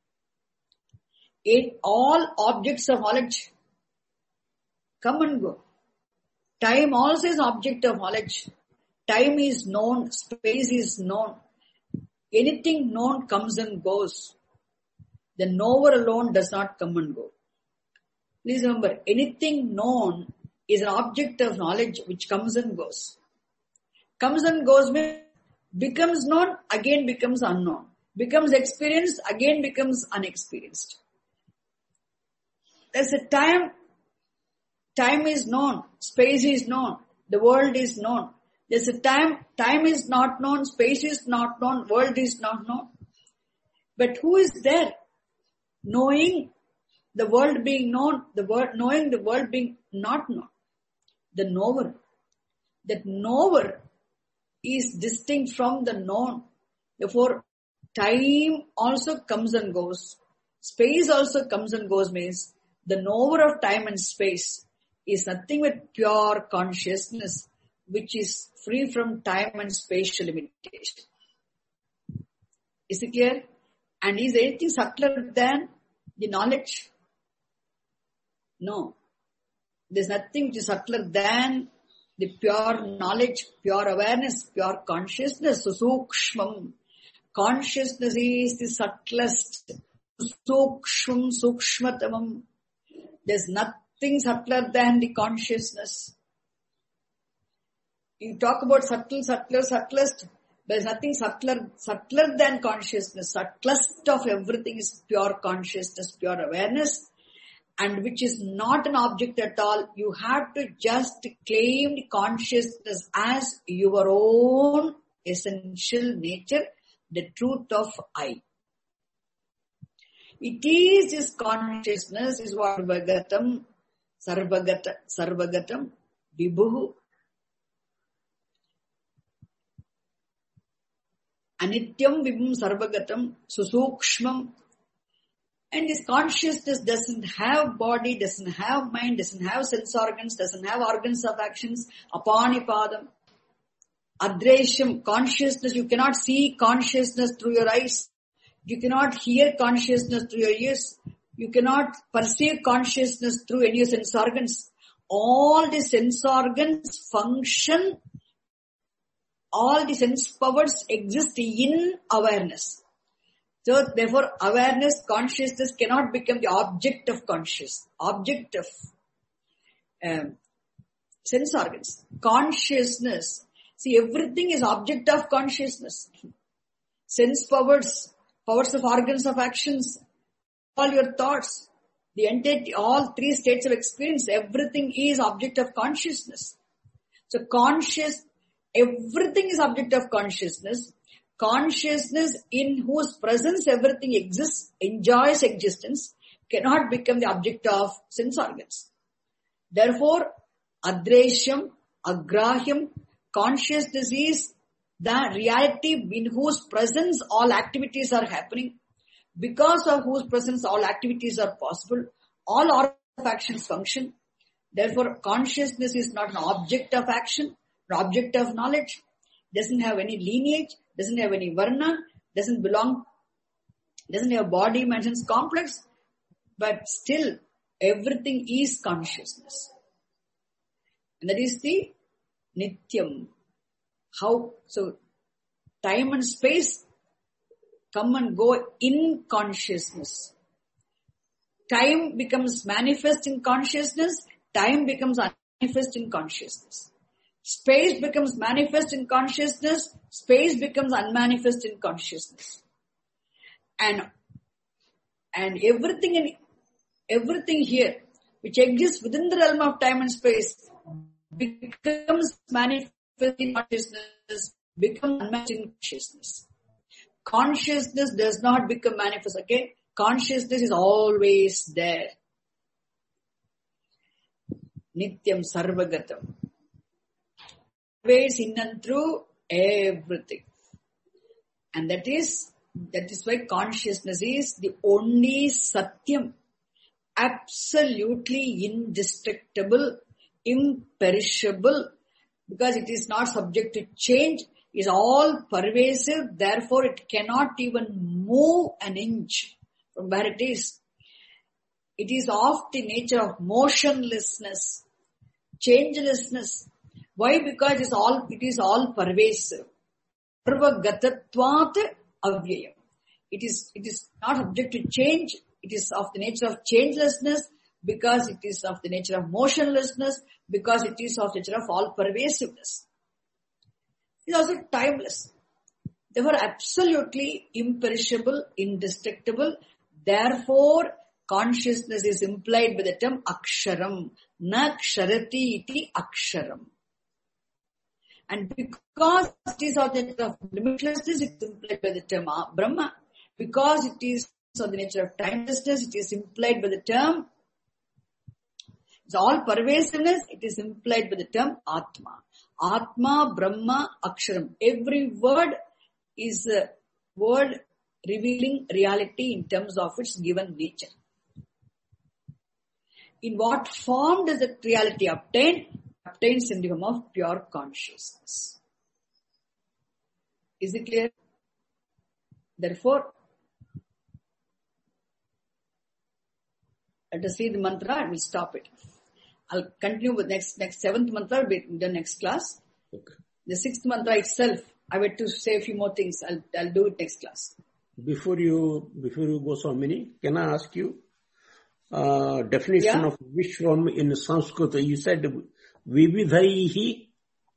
It, all objects of knowledge come and go. Time also is object of knowledge. Time is known, space is known. Anything known comes and goes. The knower alone does not come and go. Please remember, anything known is an object of knowledge which comes and goes. Comes and goes means becomes known, again becomes unknown. Becomes experienced, again becomes unexperienced. There's a time, time is known, space is known, the world is known. There's a time, time is not known, space is not known, world is not known. But who is there? Knowing the world being known, the world, knowing the world being not known. The knower. That knower is distinct from the known. Therefore, time also comes and goes. Space also comes and goes means the knower of time and space is nothing but pure consciousness, which is free from time and spatial limitation. Is it clear? And is anything subtler than the knowledge? No. There's nothing which is subtler than the pure knowledge, pure awareness, pure consciousness. So, sukshmam. Consciousness is the subtlest. Sukshmam, sukshmatamam. There's nothing subtler than the consciousness. You talk about subtle, subtler, subtlest. There's nothing subtler, subtler than consciousness. Subtlest of everything is pure consciousness, pure awareness, and which is not an object at all. You have to just claim the consciousness as your own essential nature, the truth of I. It is this consciousness is what Sarvagatam, Sarvagata, Sarvagatam, Vibhuhu, Anityam Vibhum Sarvagatam, Susukshmam. And this consciousness doesn't have body, doesn't have mind, doesn't have sense organs, doesn't have organs of actions. Apanipadam, Adresham, consciousness, you cannot see consciousness through your eyes. You cannot hear consciousness through your ears. You cannot perceive consciousness through any sense organs. All the sense organs function, all the sense powers exist in awareness. So therefore awareness, consciousness cannot become the object of conscious, object of um, sense organs. Consciousness, see, everything is object of consciousness. Sense powers, powers of organs of actions, all your thoughts, the entity, all three states of experience, everything is object of consciousness. So conscious, everything is object of consciousness. Consciousness in whose presence everything exists, enjoys existence, cannot become the object of sense organs. Therefore, adreshyam, agrahyam, consciousness is the reality in whose presence all activities are happening, because of whose presence all activities are possible, all organs of actions function. Therefore, consciousness is not an object of action, an object of knowledge, doesn't have any lineage, doesn't have any varna, doesn't belong, doesn't have body, mentions complex, but still everything is consciousness. And that is the nityam. How, so time and space come and go in consciousness. Time becomes manifest in consciousness, time becomes unmanifest in consciousness. Space becomes manifest in consciousness, space becomes unmanifest in consciousness. And, and everything in, everything here, which exists within the realm of time and space, becomes manifest in consciousness, becomes unmanifest in consciousness. Consciousness does not become manifest, okay? Consciousness is always there. Nityam sarvagatam. Always in and through everything. And that is, that is why consciousness is the only satyam. Absolutely indestructible, imperishable, because it is not subject to change, is all pervasive, therefore it cannot even move an inch from where it is. It is of the nature of motionlessness, changelessness. Why? Because it is all, it is all pervasive. Sarvagatatvat avyayam. It is, it is not subject to change. It is of the nature of changelessness, because it is of the nature of motionlessness, because it is of the nature of all pervasiveness. It is also timeless. Therefore, absolutely imperishable, indestructible. Therefore, consciousness is implied by the term aksharam. Na ksharati iti aksharam. And because it is of the nature of limitlessness, it is implied by the term Brahma. Because it is of the nature of timelessness, it is implied by the term, it's all pervasiveness, it is implied by the term Atma. Atma, Brahma, Aksharam. Every word is a word revealing reality in terms of its given nature. In what form does the reality obtain? Obtains in the form of pure consciousness. Is it clear? Therefore, let us read the mantra and we'll stop it. I'll continue with next, next seventh mantra will be in the next class. Okay. The sixth mantra itself, I went to say a few more things. I'll, I'll do it next class. Before you, before you go, Swamini, can I ask you, uh, definition yeah? of Vishwam in Sanskrit? You said, Vividhaihi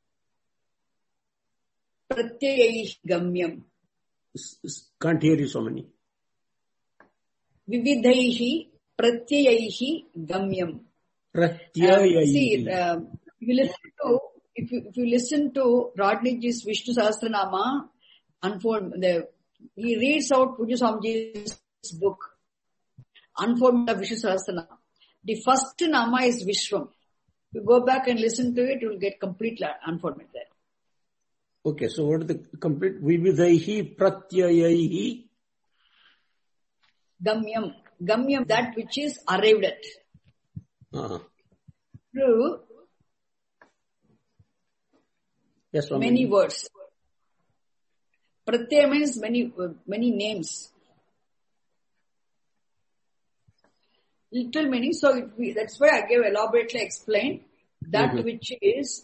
Pratyayaihi Gamyam. Can't hear you, Swamini. Vividhaihi Pratyayaihi Gamyam. Pratyayaihi. Um, see, uh, if you listen to, if you, if you listen to Rodneyji's Vishnu Sahasranama, unfold, the, he reads out Pujya Swamiji's book, Unfoldment of Vishnu Sahasranama. The first Nama is Vishwam. If you go back and listen to it, you will get complete unfoldment there. Okay, so what is the complete? Vividhaihi Pratyayaihi Gamyam. Gamyam, that which is arrived at. Uh-huh. Through yes, many words. Pratyaya means many, many names. Little meaning, so it, we, that's why I gave elaborately explained that mm-hmm. which is,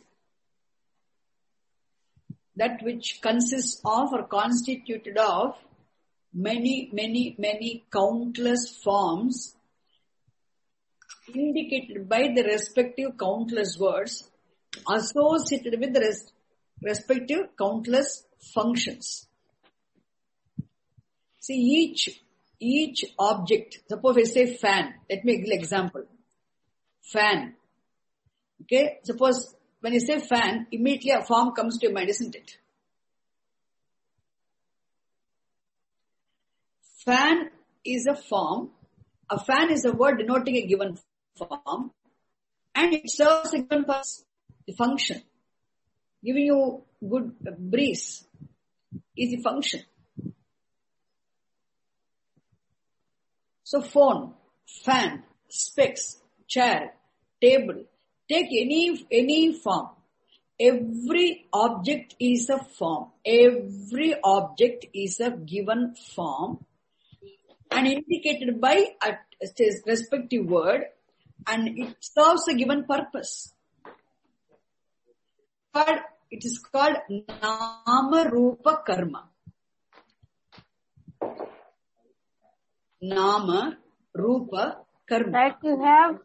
that which consists of or constituted of many, many, many countless forms indicated by the respective countless words associated with the res- respective countless functions. See, each, each object, suppose I say fan, let me give an example. Fan. Okay, suppose when you say fan, immediately a form comes to your mind, isn't it? Fan is a form. A fan is a word denoting a given form, and it serves a given purpose, the function. Giving you good breeze is the function. So phone, fan, specs, chair, table, take any, any form. Every object is a form. Every object is a given form and indicated by a respective word, and it serves a given purpose. It is called Nama Rupa Karma. Nama Rupa Karma. Like you have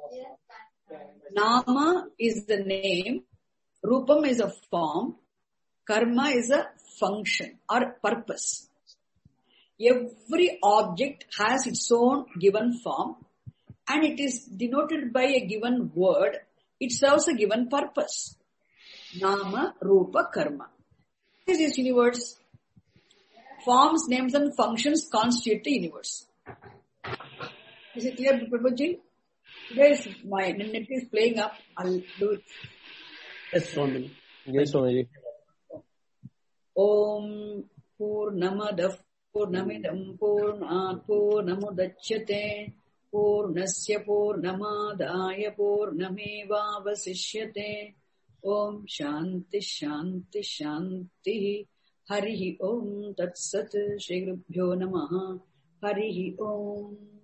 Nama is the name, Rupam is a form, Karma is a function or purpose. Every object has its own given form and it is denoted by a given word. It serves a given purpose. Nama, Rupa, Karma. This is universe. Forms, names and functions constitute the universe. Is it clear, Prabhuji? Today is my net is playing up. I'll do it. Yes, Swami. Yes, Swami. Om Purnamadav Purnamidam Purnat Purnamudachyate Purnasya Purnamadaya Purnameva Vasishyate. Om Shanti Shanti Shanti. Harihi Om Tat Sat Shri Gurubhyo Namaha. Harihi Om.